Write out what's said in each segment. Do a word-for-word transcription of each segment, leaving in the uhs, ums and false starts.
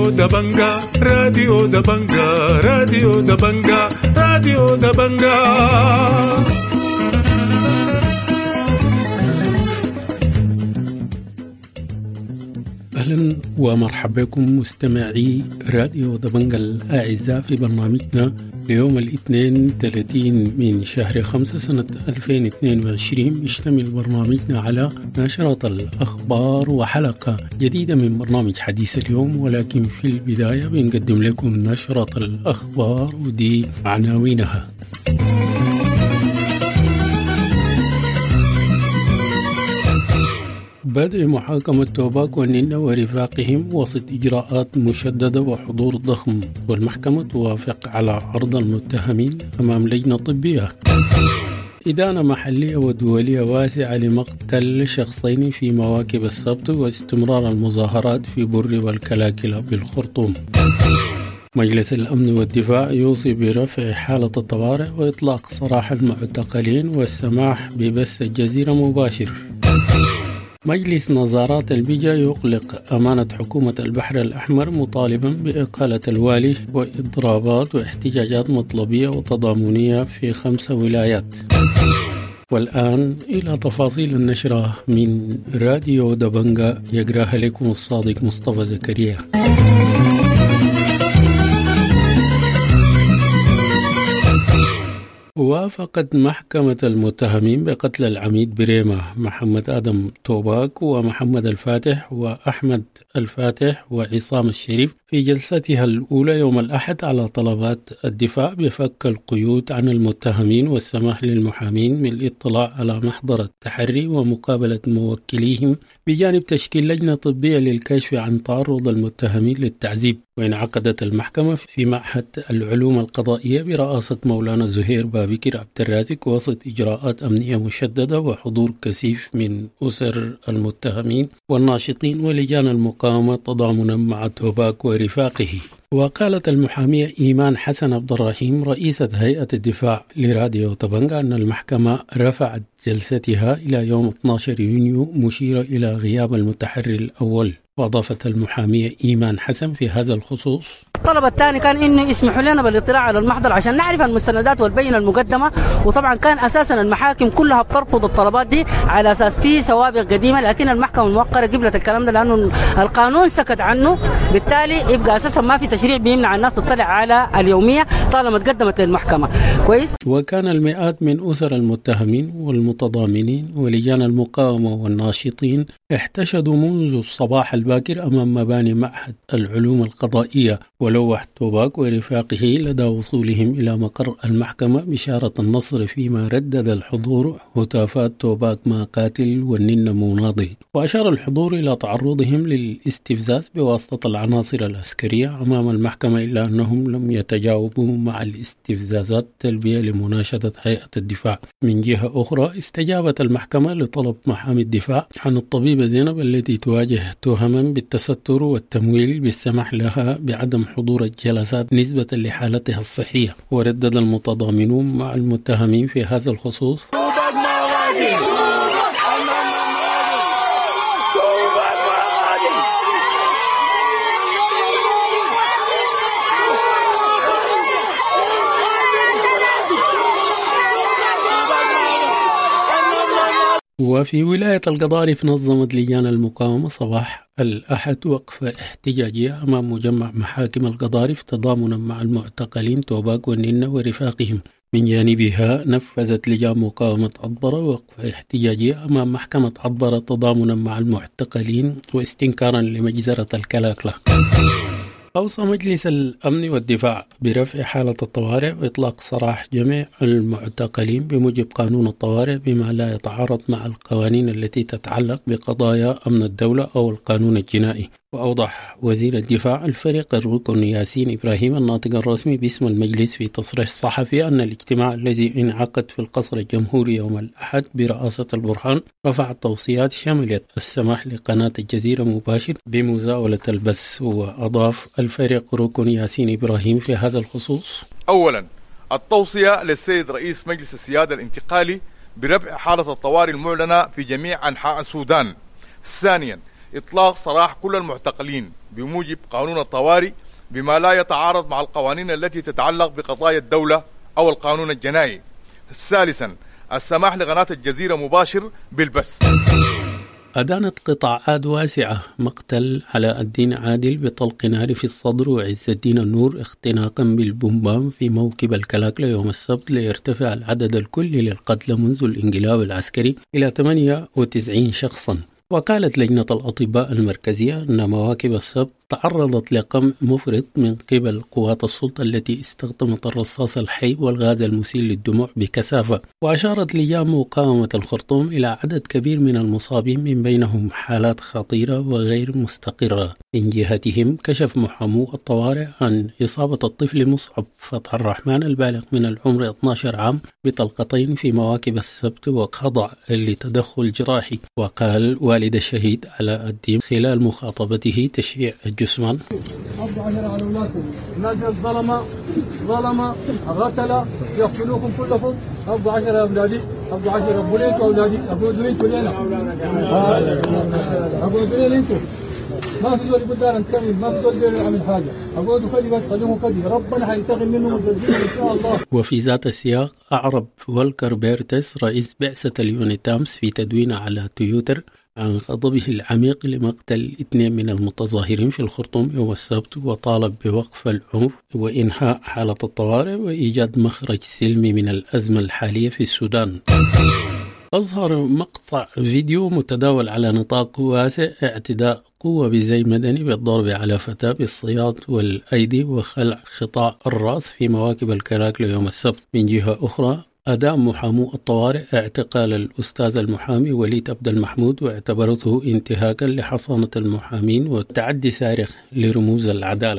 راديو دبنجا راديو دبنجا راديو دبنجا راديو دبنجا. أهلا ومرحبا بكم مستمعي راديو دبنجا الأعزاء في برنامجنا ليوم الاثنين ثلاثين من شهر خمسة سنة ألفين واثنين وعشرين. بيشتمل برنامجنا على نشرة الأخبار وحلقة جديدة من برنامج حديث اليوم، ولكن في البداية بنقدم لكم نشرة الأخبار ودي عناوينها. بدء محاكمة توباك والنينة ورفاقهم وسط إجراءات مشددة وحضور ضخم، والمحكمة توافق على عرض المتهمين أمام لجنة طبية. إدانة محلية ودولية واسعة لمقتل شخصين في مواكب السبت واستمرار المظاهرات في بر والكلاكلة بالخرطوم. مجلس الأمن والدفاع يوصي برفع حالة الطوارئ وإطلاق سراح المعتقلين والسماح ببث الجزيرة مباشر. مجلس نظارات البيجا يغلق أمانة حكومة البحر الأحمر مطالبا بإقالة الوالي، وإضرابات واحتجاجات مطلبية وتضامنية في خمس ولايات. والآن إلى تفاصيل النشرة من راديو دبنجا، يقراها لكم الصادق مصطفى زكريا. وافقت محكمة المتهمين بقتل العميد بريمة محمد آدم توباك ومحمد الفاتح وأحمد الفاتح وعصام الشريف في جلستها الأولى يوم الأحد على طلبات الدفاع بفك القيود عن المتهمين والسماح للمحامين بالاطلاع على محضر التحري ومقابلة موكليهم، بجانب تشكيل لجنة طبية للكشف عن تعرض المتهمين للتعذيب. وانعقدت المحكمة في معهد العلوم القضائية برئاسة مولانا زهير بابكر عبد الرازق وسط إجراءات أمنية مشددة وحضور كثيف من أسر المتهمين والناشطين ولجان المقاومة تضامنا مع توباك ورفاقه. وقالت المحامية إيمان حسن عبد الرحيم رئيسة هيئة الدفاع لراديو دبنجا أن المحكمة رفعت جلستها إلى يوم اثني عشر يونيو مشيرة إلى غياب المتحري الأول. وأضافت المحامية إيمان حسن في هذا الخصوص: الطلب الثاني كان إنه يسمحوا لنا بالاطلاع على المحضر عشان نعرف المستندات والبينة المقدمة، وطبعا كان أساسا المحاكم كلها بترفض الطلبات دي على أساس فيه سوابق قديمة، لكن المحكمة الموقرة قبلت الكلام ده لأنه القانون سكت عنه، بالتالي يبقى أساسا ما في تشريع بيمنع الناس تطلع على اليومية طالما تقدمت للمحكمة. كويس. وكان المئات من أسر المتهمين والمتضامنين ولجان المقاومة والناشطين احتشدوا منذ الصباح الباكر أمام مباني معهد العلوم القضائية، ولوح توباك ورفاقه لدى وصولهم إلى مقر المحكمة بشارة النصر، فيما ردد الحضور هتافات توباك ما قاتل والنن مناضل. وأشار الحضور إلى تعرضهم للاستفزاز بواسطة العناصر العسكرية أمام المحكمة، إلا أنهم لم يتجاوبوا مع الاستفزازات تلبية لمناشدة هيئة الدفاع. من جهة أخرى استجابت المحكمة لطلب محامي الدفاع عن الطبيبة زينب التي تواجه تهما بالتستر والتمويل بالسمح لها بعدم حضور الجلسات نسبة لحالتها الصحية. وردد المتضامنون مع المتهمين في هذا الخصوص: وفي ولاية القضارف نظمت لجان المقاومة صباح الأحد وقفة احتجاجية أمام مجمع محاكم القضارف تضامنا مع المعتقلين توباك والنينة ورفاقهم. من جانبها نفذت لجان مقاومة عطبرة وقفة احتجاجية أمام محكمة عطبرة تضامنا مع المعتقلين واستنكارا لمجزرة الكلاكلة. أوصى مجلس الأمن والدفاع برفع حالة الطوارئ وإطلاق سراح جميع المعتقلين بموجب قانون الطوارئ بما لا يتعارض مع القوانين التي تتعلق بقضايا أمن الدولة أو القانون الجنائي. وأوضح وزير الدفاع الفريق الركن ياسين إبراهيم الناطق الرسمي باسم المجلس في تصريح صحفي أن الاجتماع الذي انعقد في القصر الجمهوري يوم الأحد برئاسة البرهان رفع توصيات شملت السماح لقناة الجزيرة مباشر بمزاولة البث. وأضاف الفريق ركن ياسين إبراهيم في هذا الخصوص: أولا، التوصية للسيد رئيس مجلس السيادة الانتقالي برفع حالة الطوارئ المعلنة في جميع أنحاء السودان. ثانيا، إطلاق سراح كل المعتقلين بموجب قانون الطوارئ بما لا يتعارض مع القوانين التي تتعلق بقضايا الدولة أو القانون الجنائي. ثالثا السماح لقناة الجزيرة مباشر بالبث. أدانت قطاعات واسعة مقتل علاء الدين عادل بطلق نار في الصدر وعز الدين النور اختناقا بالبومبام في موكب الكلاكلة يوم السبت ليرتفع العدد الكلي للقتلى منذ الانقلاب العسكري إلى ثمانية وتسعين شخصا. وقالت لجنة الأطباء المركزية أن مواكب السبت تعرضت لقمع مفرط من قبل قوات السلطة التي استخدمت الرصاص الحي والغاز المسيل للدموع بكثافة. وأشارت لجان مقاومة الخرطوم إلى عدد كبير من المصابين من بينهم حالات خطيرة وغير مستقرة. من جهتهم كشف محامو الطوارئ عن إصابة الطفل مصعب فتح الرحمن البالغ من العمر اثني عشر عام بطلقتين في مواكب السبت وخضع لتدخل جراحي. وقال والد الشهيد علاء الدين خلال مخاطبته تشييع الجثمان: أربعة عشر على أولادكم، الناس الظلمة ظلمة الرتلة يقتلوكم كل فوق. أربعة عشر أولادي، أربعة عشر أبو لينكو أولادي، أبو دولين كلنا، أبو دولين أنتو، ما في دول قدام نكمل، ما في دول يعمل حاجة. أقول كذي بس خليهم كذي، ربنا حينتقم منهم ويجزيهم إن شاء الله. وفي ذات السياق أعرب فولكر بيرتس رئيس بعثة اليونيتامس في تدوينه على تويتر عن غضبه العميق لمقتل اثنين من المتظاهرين في الخرطوم يوم السبت، وطالب بوقف العنف وإنهاء حالة الطوارئ وإيجاد مخرج سلمي من الأزمة الحالية في السودان. أظهر مقطع فيديو متداول على نطاق واسع اعتداء قوة بزي مدني بالضرب على فتاة بالصياط والأيدي وخلع خطاء الرأس في مواكب الكراكلة يوم السبت. من جهة أخرى أدام محامو الطوارئ اعتقال الأستاذ المحامي وليد عبد المحمود واعتبرته انتهاكا لحصانة المحامين وتعدي صارخ لرموز العدالة.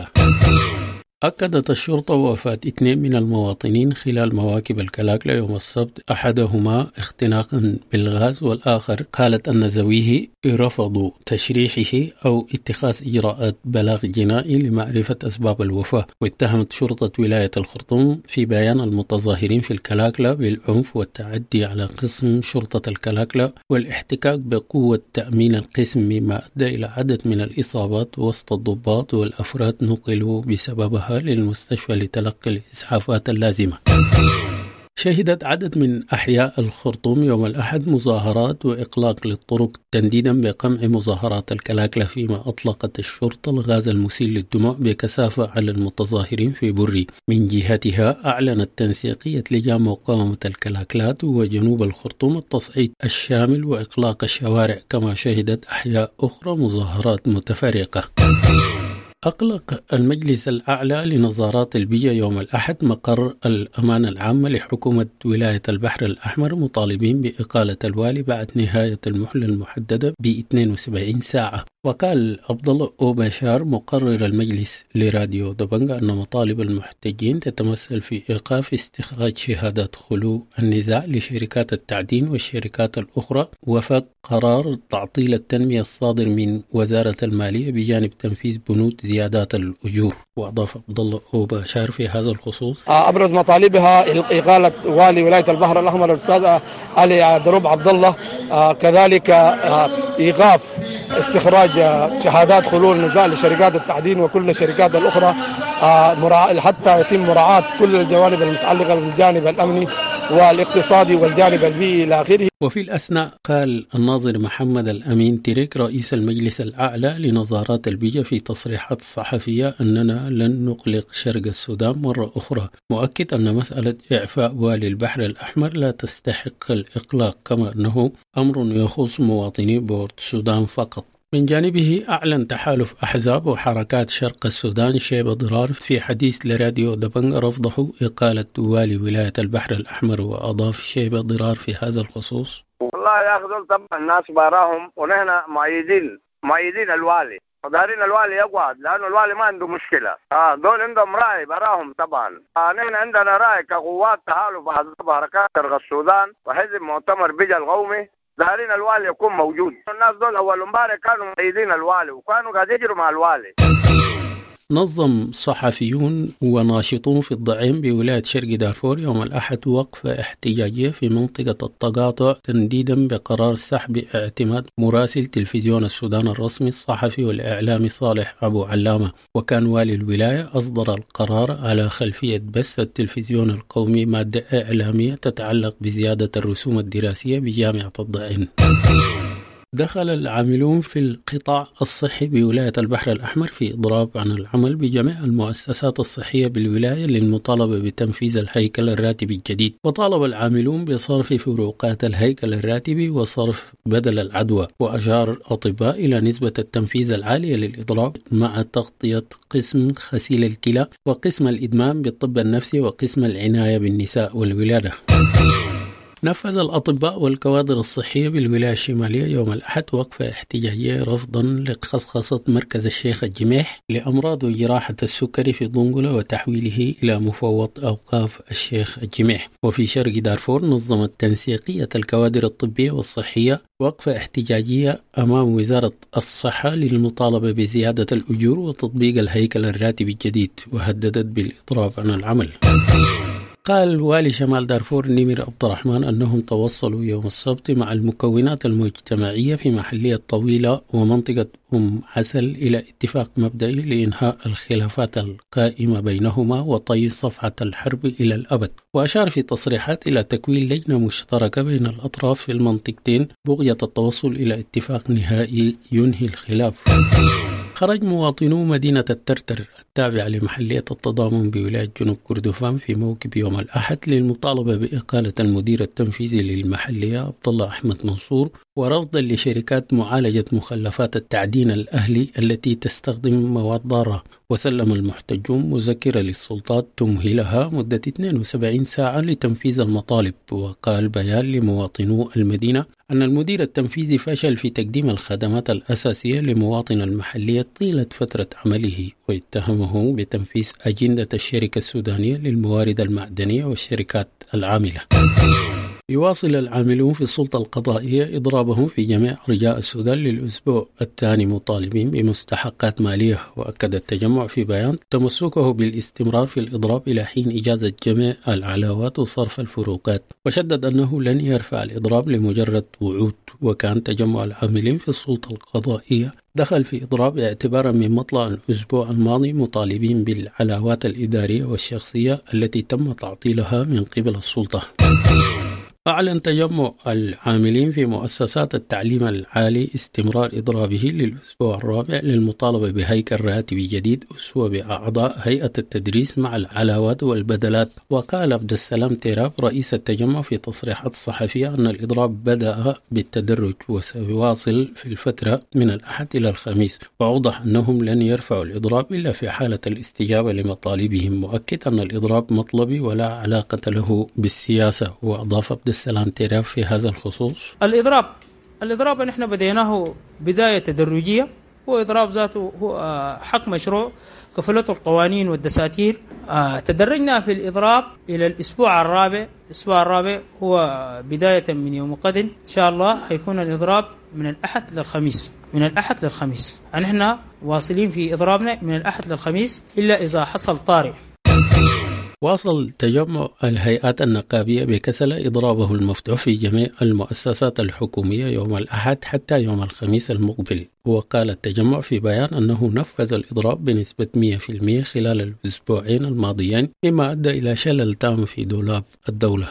أكدت الشرطة وفاة اثنين من المواطنين خلال مواكب الكلاكلة يوم السبت، أحدهما اختناقا بالغاز والآخر قالت أن ذويه رفضوا تشريحه أو اتخاذ إجراءات بلاغ جنائي لمعرفة أسباب الوفاة. واتهمت شرطة ولاية الخرطوم في بيان المتظاهرين في الكلاكلة بالعنف والتعدي على قسم شرطة الكلاكلة والاحتكاك بقوة تأمين القسم، مما أدى إلى عدد من الإصابات وسط الضباط والأفراد نقلوا بسببها للمستشفى لتلقي الإسعافات اللازمة. شهدت عدد من أحياء الخرطوم يوم الأحد مظاهرات وإغلاق للطرق تنديدا بقمع مظاهرات الكلاكلة، فيما أطلقت الشرطة الغاز المسيل للدموع بكثافة على المتظاهرين في بري. من جهتها أعلنت تنسيقية لجان مقاومة الكلاكلات وجنوب الخرطوم التصعيد الشامل وإغلاق الشوارع، كما شهدت أحياء أخرى مظاهرات متفرقة. أغلق المجلس الأعلى لنظارات البيئة يوم الأحد مقر الأمانة العامة لحكومة ولاية البحر الأحمر مطالبين بإقالة الوالي بعد نهاية المهلة المحددة ب اثنين وسبعين ساعة. وقال عبد الله أوباشار مقرر المجلس لراديو دبنجا أن مطالب المحتجين تتمثل في إيقاف استخراج شهادات خلو النزاع لشركات التعدين والشركات الأخرى وفق قرار تعطيل التنمية الصادر من وزارة المالية بجانب تنفيذ بنود زيادات الأجور. وأضاف عبد الله أوباشار في هذا الخصوص: أبرز مطالبها إقالة والي ولاية البحر الأحمر الأستاذ علي دروب عبد الله، كذلك إيقاف استخراج شهادات خلو النزاع لشركات التعدين وكل الشركات الأخرى حتى يتم مراعاة كل الجوانب المتعلقة بالجانب الأمني والاقتصادي والجانب البيئي إلى آخره. وفي الأثناء قال الناظر محمد الأمين تريك رئيس المجلس الأعلى لنظارات البيئة في تصريحات صحفية أننا لن نقلق شرق السودان مرة أخرى، مؤكد أن مسألة إعفاء والي البحر الأحمر لا تستحق الإقلاق، كما أنه أمر يخص مواطني بورت السودان فقط. من جانبه أعلن تحالف أحزاب وحركات شرق السودان شيبة ضرار في حديث لراديو دبنجا رفضه إقالة والي ولاية البحر الأحمر. وأضاف شيبة ضرار في هذا الخصوص: والله يا أخي دول طبعا الناس باراهم ونحن مؤيدين مؤيدين الوالي ودارين الوالي يقعد، لأنه الوالي ما عنده مشكلة. آه دول عندهم رأي براهم طبعا. آه نحن عندنا رأي كقوات تحالف أحزاب حركات شرق السودان وحزب مؤتمر بيجا القومي، دارين الوالي يكون موجود. الناس دول أول امبارح كانوا مؤيدين الوالي وكانوا قاعد يجروا مع الوالي. نظم صحفيون وناشطون في الضعيم بولاية شرق دارفور يوم الأحد وقفة احتجاجية في منطقة التقاطع تنديدا بقرار سحب اعتماد مراسل تلفزيون السودان الرسمي الصحفي والإعلامي صالح أبو علامة. وكان والي الولاية أصدر القرار على خلفية بث التلفزيون القومي مادة إعلامية تتعلق بزيادة الرسوم الدراسية بجامعة الضعيم. دخل العاملون في القطاع الصحي بولاية البحر الأحمر في إضراب عن العمل بجميع المؤسسات الصحية بالولاية للمطالبة بتنفيذ الهيكل الراتبي الجديد. وطالب العاملون بصرف فروقات الهيكل الراتبي وصرف بدل العدوى. وأشار الأطباء إلى نسبة التنفيذ العالية للإضراب مع تغطية قسم غسيل الكلى وقسم الإدمان بالطب النفسي وقسم العناية بالنساء والولادة. نفذ الأطباء والكوادر الصحية بالولاية الشمالية يوم الأحد وقفة احتجاجية رفضا لخصخصة مركز الشيخ الجميح لأمراض وجراحة السكري في ضنقلة وتحويله إلى مفوض أوقاف الشيخ الجميح. وفي شرق دارفور نظمت تنسيقية الكوادر الطبية والصحية وقفة احتجاجية أمام وزارة الصحة للمطالبة بزيادة الأجور وتطبيق الهيكل الراتبي الجديد وهددت بالإضراب عن العمل. قال والي شمال دارفور نمر عبد الرحمن أنهم توصلوا يوم السبت مع المكونات المجتمعية في محلية طويلة ومنطقة أم عسل إلى اتفاق مبدئي لإنهاء الخلافات القائمة بينهما وطي صفحة الحرب إلى الأبد. وأشار في تصريحات إلى تكوين لجنة مشتركة بين الأطراف في المنطقتين بغية التوصل إلى اتفاق نهائي ينهي الخلاف. خرج مواطنو مدينة الترتر التابعة لمحلية التضامن بولاية جنوب كردفان في موكب يوم الأحد للمطالبة بإقالة المدير التنفيذي للمحلية عبد الله أحمد منصور ورفضا لشركات معالجة مخلفات التعدين الأهلي التي تستخدم مواد ضارة. وسلم المحتجون مذكرة للسلطات تمهلها مدة اثنتين وسبعين ساعة لتنفيذ المطالب. وقال بيان لمواطنو المدينة أن المدير التنفيذي فشل في تقديم الخدمات الأساسية لمواطن المحلية طيلة فترة عمله واتهمه بتنفيذ أجندة الشركة السودانية للموارد المعدنية والشركات العاملة. يواصل العاملون في السلطة القضائية إضرابهم في جميع أرجاء السودان للأسبوع الثاني مطالبين بمستحقات مالية. وأكد التجمع في بيان تمسكه بالاستمرار في الإضراب إلى حين إجازة جميع العلاوات وصرف الفروقات. وشدد أنه لن يرفع الإضراب لمجرد وعود. وكان تجمع العاملين في السلطة القضائية دخل في إضراب اعتبارا من مطلع الأسبوع الماضي مطالبين بالعلاوات الإدارية والشخصية التي تم تعطيلها من قبل السلطة. أعلن تجمع العاملين في مؤسسات التعليم العالي استمرار إضرابه للأسبوع الرابع للمطالبة بهيكل راتبي جديد أسوة بأعضاء هيئة التدريس مع العلاوات والبدلات. وقال عبد السلام تيراب رئيس التجمع في تصريحات صحفية أن الإضراب بدأ بالتدرج وسيواصل في الفترة من الأحد إلى الخميس. وأوضح أنهم لن يرفعوا الإضراب إلا في حالة الاستجابة لمطالبهم، مؤكد أن الإضراب مطلبي ولا علاقة له بالسياسة. وأضاف عبد السلام تيراب في هذا الخصوص الإضراب الإضراب نحن بديناه بداية تدرجية، وإضراب ذاته هو حق مشروع كفلته القوانين والدساتير. تدرجنا في الإضراب إلى الأسبوع الرابع. الأسبوع الرابع هو بداية من يوم غد إن شاء الله هيكون الإضراب من الأحد للخميس من الأحد للخميس نحن واصلين في إضرابنا من الأحد للخميس إلا إذا حصل طارئ. واصل تجمع الهيئات النقابية بكسلة إضرابه المفتوح في جميع المؤسسات الحكومية يوم الأحد حتى يوم الخميس المقبل. وقال التجمع في بيان أنه نفذ الإضراب بنسبة مئة بالمئة خلال الأسبوعين الماضيين، مما أدى إلى شلل تام في دولاب الدولة.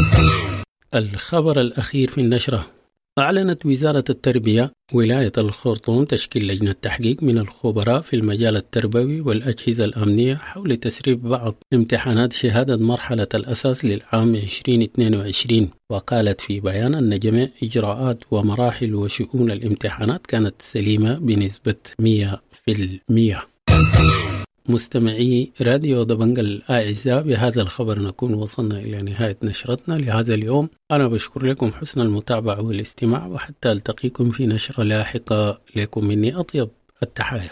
الخبر الأخير في النشرة: أعلنت وزارة التربية ولاية الخرطوم تشكيل لجنة تحقيق من الخبراء في المجال التربوي والأجهزة الأمنية حول تسريب بعض امتحانات شهادة مرحلة الأساس للعام عشرين اثنين وعشرين. وقالت في بيان أن جميع إجراءات ومراحل وشؤون الامتحانات كانت سليمة بنسبة مئة بالمئة. مستمعي راديو دبنجل الأعزاء، بهذا الخبر نكون وصلنا إلى نهاية نشرتنا لهذا اليوم. أنا بشكر لكم حسن المتابعة والاستماع، وحتى ألتقيكم في نشرة لاحقة. لكم مني أطيب التحايا.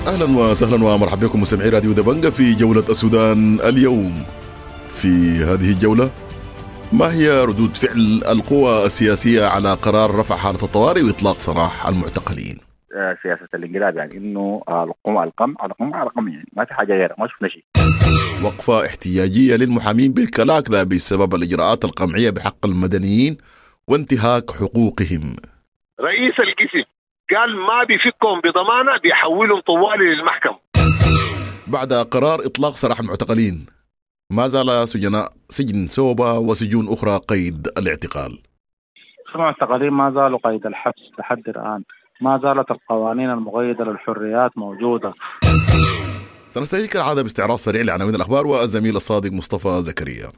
أهلا وسهلا ومرحبا بكم مستمعي راديو دبنجة في جولة السودان اليوم. في هذه الجولة، ما هي ردود فعل القوى السياسية على قرار رفع حالة الطوارئ وإطلاق سراح المعتقلين؟ سياسة الانقلاب يعني إنه القوم على القمع على قمع على قمع، يعني ما في حاجة غيرها، ما شفنا شيء. وقفة احتجاجية للمحامين بالكلاكلا بسبب الإجراءات القمعية بحق المدنيين وانتهاك حقوقهم. رئيس القسم قال ما بيفكهم بضمانة، بيحولهم طوالي للمحكمة. بعد قرار إطلاق سراح المعتقلين، ما زال سجناء سجن سوبا وسجون أخرى قيد الاعتقال. المعتقلين ما زالوا قيد الحبس لحد الآن، ما زالت القوانين المقيدة للحريات موجودة. سنستهلك العادة باستعراض سريع لعناوين الأخبار والزميل الصادق مصطفى زكريا.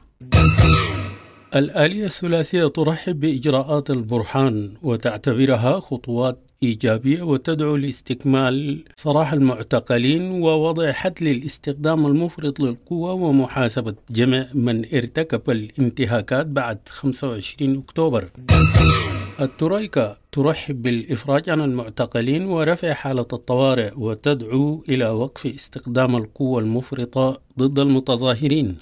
الآلية الثلاثية ترحب بإجراءات البرهان وتعتبرها خطوات إيجابية وتدعو لاستكمال سراح المعتقلين ووضع حد للاستخدام المفرط للقوة ومحاسبة جميع من ارتكب الانتهاكات بعد خمسة وعشرين أكتوبر. الترويكا ترحب بالإفراج عن المعتقلين ورفع حالة الطوارئ وتدعو إلى وقف استخدام القوة المفرطة ضد المتظاهرين.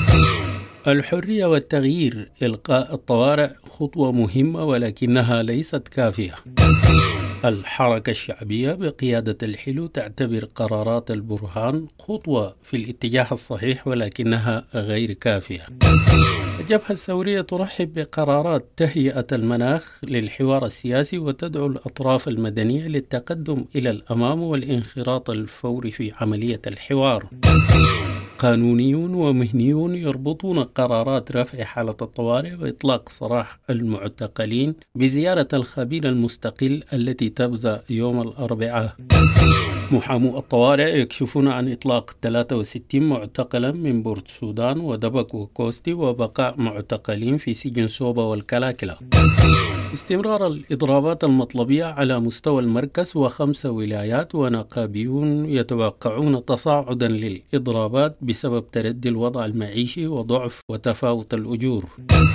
الحرية والتغيير إلقاء الطوارئ خطوة مهمة ولكنها ليست كافية. الحركة الشعبية بقيادة الحلو تعتبر قرارات البرهان خطوة في الاتجاه الصحيح ولكنها غير كافية. الجبهة الثورية ترحب بقرارات تهيئة المناخ للحوار السياسي وتدعو الأطراف المدنية للتقدم إلى الأمام والانخراط الفوري في عملية الحوار. قانونيون ومهنيون يربطون قرارات رفع حالة الطوارئ وإطلاق سراح المعتقلين بزيارة الخبير المستقل التي تبدأ يوم الأربعاء. محامو الطوارئ يكشفون عن إطلاق ثلاثة وستين معتقلا من بورت السودان ودبك وكوستي وبقاء معتقلين في سجن سوبا والكلاكلا. استمرار الإضرابات المطلبية على مستوى المركز وخمس ولايات، ونقابيون يتوقعون تصاعدا للإضرابات بسبب تردي الوضع المعيشي وضعف وتفاوت الأجور.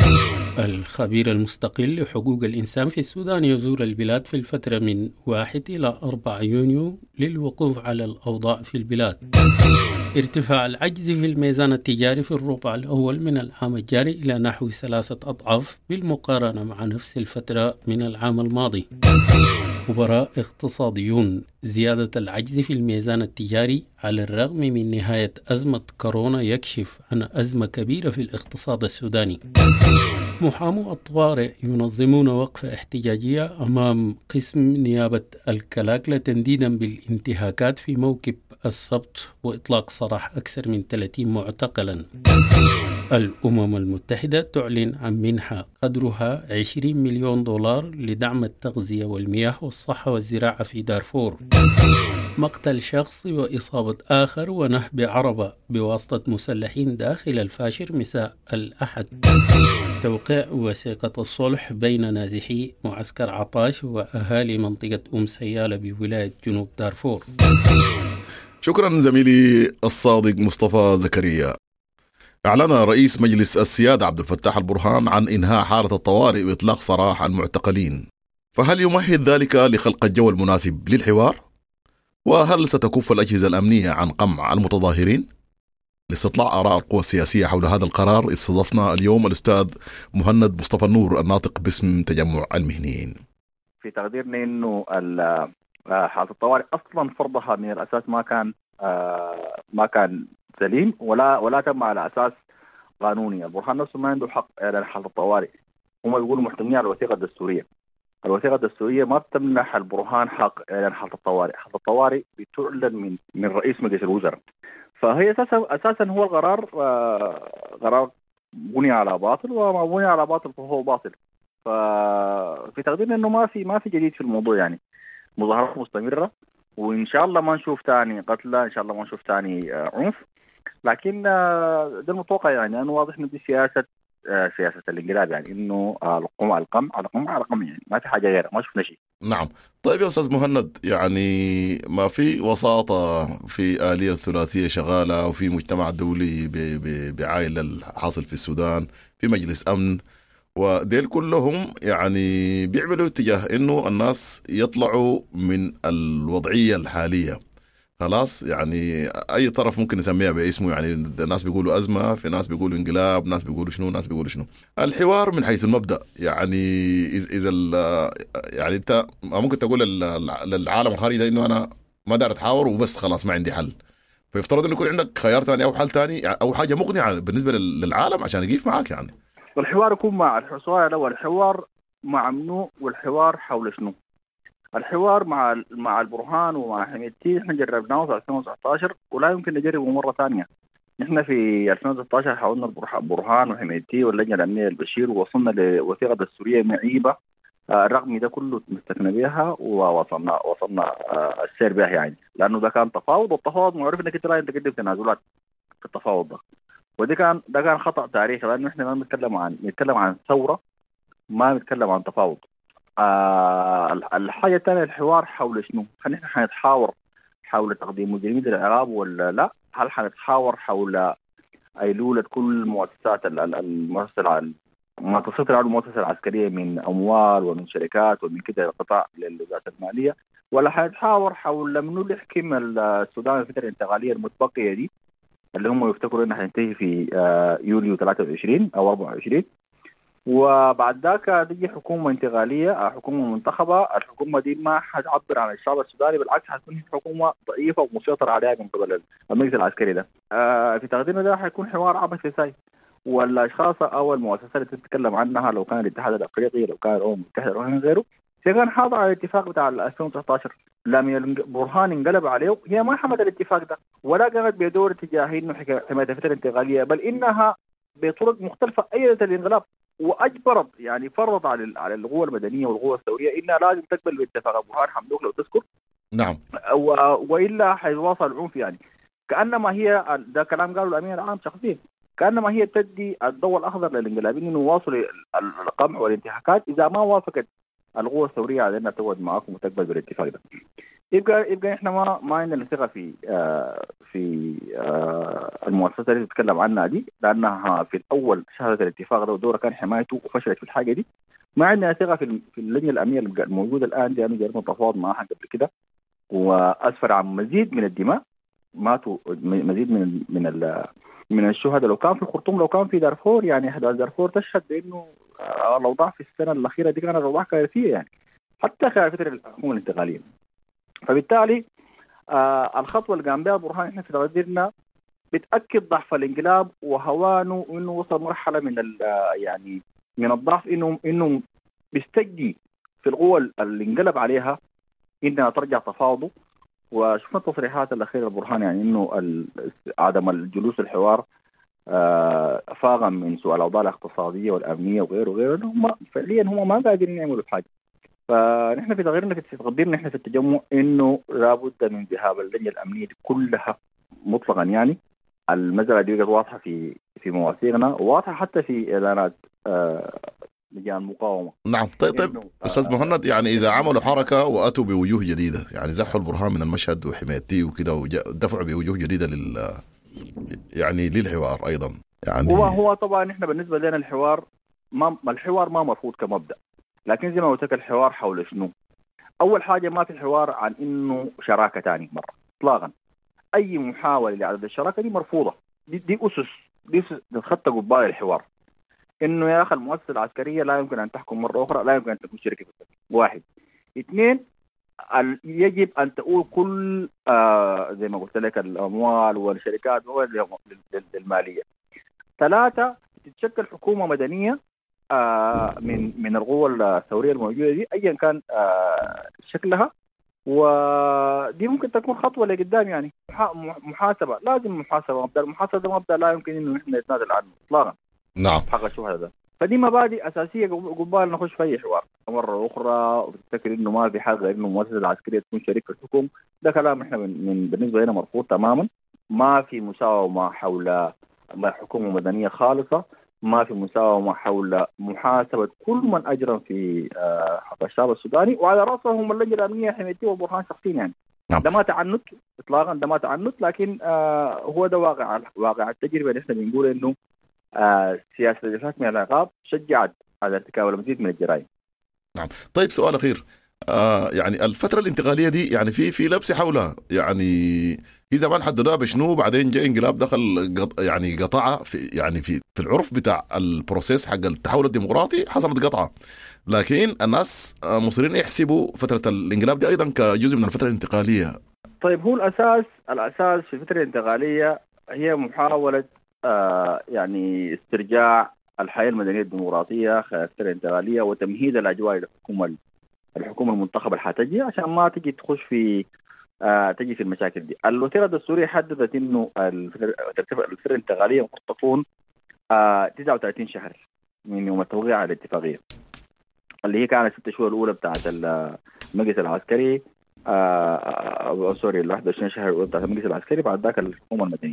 الخبير المستقل لحقوق الإنسان في السودان يزور البلاد في الفترة من واحد إلى أربعة يونيو للوقوف على الأوضاع في البلاد. ارتفاع العجز في الميزان التجاري في الربع الأول من العام الجاري إلى نحو ثلاثة أضعاف بالمقارنة مع نفس الفترة من العام الماضي. خبراء اقتصاديون زيادة العجز في الميزان التجاري على الرغم من نهاية أزمة كورونا يكشف عن أزمة كبيرة في الاقتصاد السوداني. محامو الطوارئ ينظمون وقفة احتجاجية أمام قسم نيابة الكلاكلا تنديدا بالانتهاكات في موكب السبت وإطلاق سراح أكثر من ثلاثين معتقلا. الأمم المتحدة تعلن عن منحة قدرها عشرين مليون دولار لدعم التغذية والمياه والصحة والزراعة في دارفور. مقتل شخص وإصابة آخر ونهب عربة بواسطة مسلحين داخل الفاشر مساء الأحد. توقيع وثيقة الصلح بين نازحي معسكر عطاش وأهالي منطقة أم سيالة بولاية جنوب دارفور. شكرا زميلي الصادق مصطفى زكريا. أعلن رئيس مجلس السيادة عبد الفتاح البرهان عن إنهاء حالة الطوارئ وإطلاق سراح المعتقلين، فهل يمهد ذلك لخلق الجو المناسب للحوار؟ وهل ستكف الأجهزة الأمنية عن قمع المتظاهرين؟ لاستطلاع آراء القوى السياسية حول هذا القرار استضفنا اليوم الأستاذ مهند مصطفى النور الناطق باسم تجمع المهنيين. في تقديرنا إنه حالة الطوارئ أصلا فرضها من الأساس ما كان ما كان سليم ولا ولا تم على أساس قانوني. البرهان نفسه ما عنده حق إعلان حالة الطوارئ، هم يقولوا محتمين على الوثيقة الدستورية. الوثيقة الدستورية ما بتمنح البرهان حق إعلان حالة الطوارئ، حالة الطوارئ بتعلن من من رئيس مجلس الوزراء. فهي أساسا أساسا هو القرار قرار بني على باطل، وما بني على باطل فهو باطل. ففي تقديرنا إنه ما في ما في جديد في الموضوع، يعني مظاهرات مستمرة، وإن شاء الله ما نشوف تاني قتلى، إن شاء الله ما نشوف تاني عنف، لكن ده المتوقع. يعني أنا واضح إنه دي سياسة سياسة الانقلاب، يعني إنه القمع على القمع على قمع على قمع، يعني ما في حاجة غيرها، ما شفنا شيء. نعم. طيب يا أستاذ مهند، يعني ما في وساطة في آلية الثلاثية شغالة وفي مجتمع دولي بعايل الحاصل في السودان في مجلس أمن، وديل كلهم يعني بيعملوا اتجاه إنه الناس يطلعوا من الوضعية الحالية. خلاص يعني اي طرف ممكن يسميها باسمه، يعني الناس بيقولوا ازمه، في ناس بيقولوا انقلاب، ناس بيقولوا شنو، ناس بيقولوا شنو. الحوار من حيث المبدا يعني اذا يعني انت ممكن تقول للعالم الخارجي ده انه انا ما دار اتحاور وبس خلاص ما عندي حل، فيفترض انه يكون عندك خيار ثاني او حل ثاني او حاجه مقنعه بالنسبه للعالم عشان يقيف معاك. يعني والحوار يكون مع السؤال الاول، الحوار مع منو والحوار حول شنو؟ الحوار مع مع البرهان ومع حميدتي احنا جربناه في ألفين وتسعة عشر ولا يمكن نجربه مره ثانيه. نحن في ألفين وستة عشر حاولنا البرهان وحميدتي واللجنه الامنيه البشير ووصلنا لوثيقه دستوريه معيبه، الرقم ده كله تمسكنا بها ووصلنا وصلنا السير بها، يعني لانه ده كان تفاوض، والتفاوض معروف انك انت لازم تقدم تنازلات في التفاوض ده، وده كان ده كان خطا تاريخي، لانه احنا ما بنتكلم عن نتكلم عن ثوره، ما بنتكلم عن تفاوض. آه الحاجه الثانيه الحوار حول شنو؟ هل نحن حنتحاور حول تقديم مجرمين للعقاب ولا لا؟ هل حنتحاور حول ايلوله كل مؤسسات المؤسسه ما تسيطر على المؤسسه العسكريه من اموال ومن شركات ومن كده قطاع للوزاره الماليه، ولا حنتحاور حول منو اللي يحكم السودان الفتره الانتقاليه المتبقيه دي اللي هم يفتكروا انها حتنتهي في يوليو ثلاثة وعشرين او أربعة وعشرين، وبعد ذاك تجي حكومه انتقاليه حكومه منتخبه. الحكومه دي ما حتعبر عن الشعب السوداني، بالعكس حتكون حكومه ضعيفه ومسيطر عليها من قبل المجلس العسكري ده. في تقديرنا ده حيكون حوار عبثي ساي، والاشخاص او المؤسسات اللي تتكلم عنها لو كان الاتحاد الافريقي، لو كان الامم المتحده، لو كان غيره، هي كان حاضر على الاتفاق بتاع ألفين وتسعة عشر. لما البرهان انقلب عليه هي ما حمد الاتفاق ده ولا كانت بدور تجاه انه حمايه الفتره الانتقاليه، بل انها بطرق مختلفه ايدت الانقلاب واجبرت يعني فرض على على القوى المدنيه والقوى الثوريه انها لازم تقبل باتفاق برهان حمدوك لو تذكر. نعم. والا حيواصل العنف، يعني كانما هي ده كلام قالوا الامين العام شخصيا، كانما هي تدي الضوء الاخضر للانقلابيين انه يواصلوا القمع والانتهاكات اذا ما وافقت القوى الثوريه على انها تقعد معاكم وتقبل بالاتفاق ده. يبقى يبقى احنا ما ما عندنا ثقه في آه في آه المؤسسات اللي تتكلم عنها دي، لانها في الاول شهدت الاتفاق ده ودورها كان حمايته وفشلت في الحاجه دي. ما عندنا ثقه في في اللجنه الامنيه الموجوده الان دي، انا جربنا تفاوض معها قبل كده واسفر عن مزيد من الدماء، ماتوا مزيد من من من الشهداء. لو كان في الخرطوم، لو كان في دارفور، يعني احداث دارفور تشهد بانه الاوضاع في السنه الاخيره دي كانت اوضاع كارثيه، يعني حتى خلال فتره الحكومه الانتقاليه. فبالتالي آه الخطوه اللي قام بها برهان احنا في تقديرنا بتاكد ضعف الانقلاب وهوانه، وانه وصل مرحله من يعني من الضعف، انه انه بيستجدي في القوى اللي انقلب عليها انها ترجع تفاوضه. وشفنا التصريحات الاخيره البرهان، يعني انه عدم الجلوس الحوار آه فاغا من سوء الاوضاع الاقتصاديه والامنيه وغيره وغيره، هم فعليا هم ما قادرين يعملوا حاجه. فنحن في تغييرنا في تقديرنا نحن في التجمع انه لابد من ذهاب اللجنه الامنيه دي كلها مطلقا، يعني المساله دي واضحه في في مواثيقنا، واضحه حتى في اعلانات آه لجان المقاومه. نعم. طيب طيب استاذ مهند، يعني اذا عملوا حركه واتوا بوجوه جديده، يعني زحوا البرهان من المشهد وحمايتي وكده ودفعوا بوجوه جديده لل يعني للحوار ايضا، يعني هو هو طبعا احنا بالنسبه لنا الحوار ما الحوار ما مرفوض كمبدا، لكن زي ما قلت لك الحوار حول شنو؟ اول حاجه ما في الحوار عن انه شراكه ثاني مره اطلاقا. اي محاوله لاعاده الشراكه دي مرفوضه، دي, دي اسس دي خط قبال الحوار، انه يا اخي المؤسسه العسكريه لا يمكن ان تحكم مره اخرى، لا يمكن ان تكون شركه واحد. اثنين، يجب ان تؤول كل آه زي ما قلت لك الاموال والشركات للماليه. ثلاثه، تتشكل حكومه مدنيه آه من من القوى الثوريه الموجوده دي ايا كان آه شكلها، ودي ممكن تكون خطوه لقدام، يعني محاسبه، لازم محاسبه. مبدا المحاسبه ده مبدا لا يمكن انه احنا نتنازل عنه اطلاقا. نعم. حق الشهداء ده، فدي مبادئ اساسيه قبال نخش في اي حوار مره اخرى. وتفتكر انه ما في حاجه غير انه المؤسسه العسكريه تكون شريك في الحكم، ده كلام احنا من, من بالنسبه لنا مرفوض تماما. ما في مساومه حول حكومه مدنيه خالصه، ما في مساومه حول محاسبه كل من اجرم في حق الشعب السوداني، وعلى راسهم اللجنه الامنيه حميدتي وبرهان شخصيا. يعني نعم. ده ما تعنت اطلاقا، ده ما تعنت، لكن آه هو ده واقع واقع التجربه اللي احنا بنقول انه آه سياسه الإفراط من العقاب شجعت على ارتكاب المزيد من الجرائم. نعم. طيب سؤال اخير، آه يعني الفترة الانتقالية دي يعني في في لبس حولها، يعني في زمان حددوها بشنو، بعدين جاء انقلاب دخل قط يعني قطعة في يعني في في العرف بتاع البروسيس حق التحول الديمقراطي حصلت قطعة، لكن الناس مصرين يحسبوا فترة الانقلاب دي أيضا كجزء من الفترة الانتقالية. طيب هو الأساس الأساس في الفترة الانتقالية هي محاولة آه يعني استرجاع الحياة المدنية الديمقراطية خلال الفترة الانتقالية وتمهيد الأجواء للحكومة الحكومة المنتخبة اللي حتجي عشان ما تجي تخش في آه تجي في المشاكل دي. الوزارة الدستورية حددت إنه الفترة الانتقالية تكون آه تسعة وثلاثين شهر من يوم التوقيع على الاتفاقية، اللي هي كانت ست شهور الأولى بتاعت المجلس العسكري آه سوري ال واحد وعشرين شهر الأولى بتاعت المجلس العسكري، بعد ذاك الحكومة المدنية.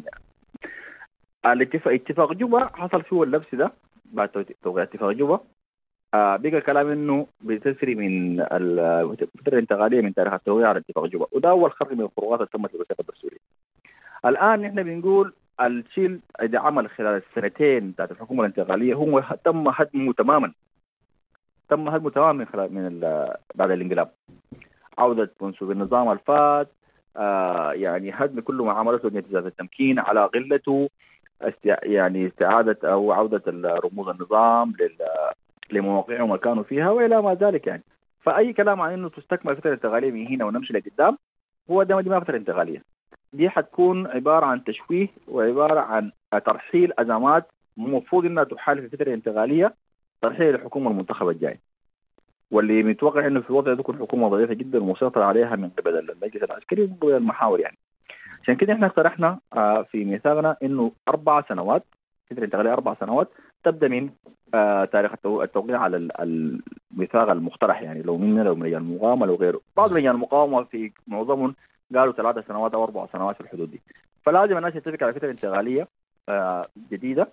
الاتفاق اتفاق جوبا حصل فيه اللبس ده بعد توقيع اتفاق جوبا. آه بقى كلام انه بتسري من الفتره الانتقاليه من تاريخ التوقيع على اتفاق جوبا، وده اول خرق من الفروقات اللي تمت للوثيقه الدستوريه. الان احنا بنقول الشيء اذا عمل خلال السنتين بتاعت الحكومه الانتقاليه هو تم هدمه تماما تم هدمه تماما من خلال من بعد الانقلاب. عوده منسوب النظام الفات آه يعني هدم كل ما عملته نتيجه التمكين على قلته، يعني استعاده او عوده رموز النظام لل لمواقعهم اللي كانوا فيها والى ما ذلك يعني. فاي كلام عن انه تستكمل الفتره الانتقاليه من هنا ونمشي لقدام هو ده ما فتره انتقاليه، دي حتكون عباره عن تشويه وعباره عن ترحيل ازمات المفروض انها تحال في الفتره الانتقاليه، ترحيل الحكومه المنتخبه الجاي، واللي متوقع انه في الوضع ده تكون حكومه ضعيفه جدا ومسيطر عليها من قبل المجلس العسكري ومن قبل المحاور يعني. عشان كده احنا اقترحنا في ميثاقنا انه اربع سنوات فتره انتقاليه اربع سنوات تبدا من آه تاريخ التوقيع على الميثاق المقترح، يعني لو مننا لو من لجان المقاومه لو غيره. بعض لجان المقاومه في معظمهم قالوا ثلاث سنوات او اربع سنوات في الحدود دي. فلازم الناس تتفق على فتره انتقاليه آه جديده،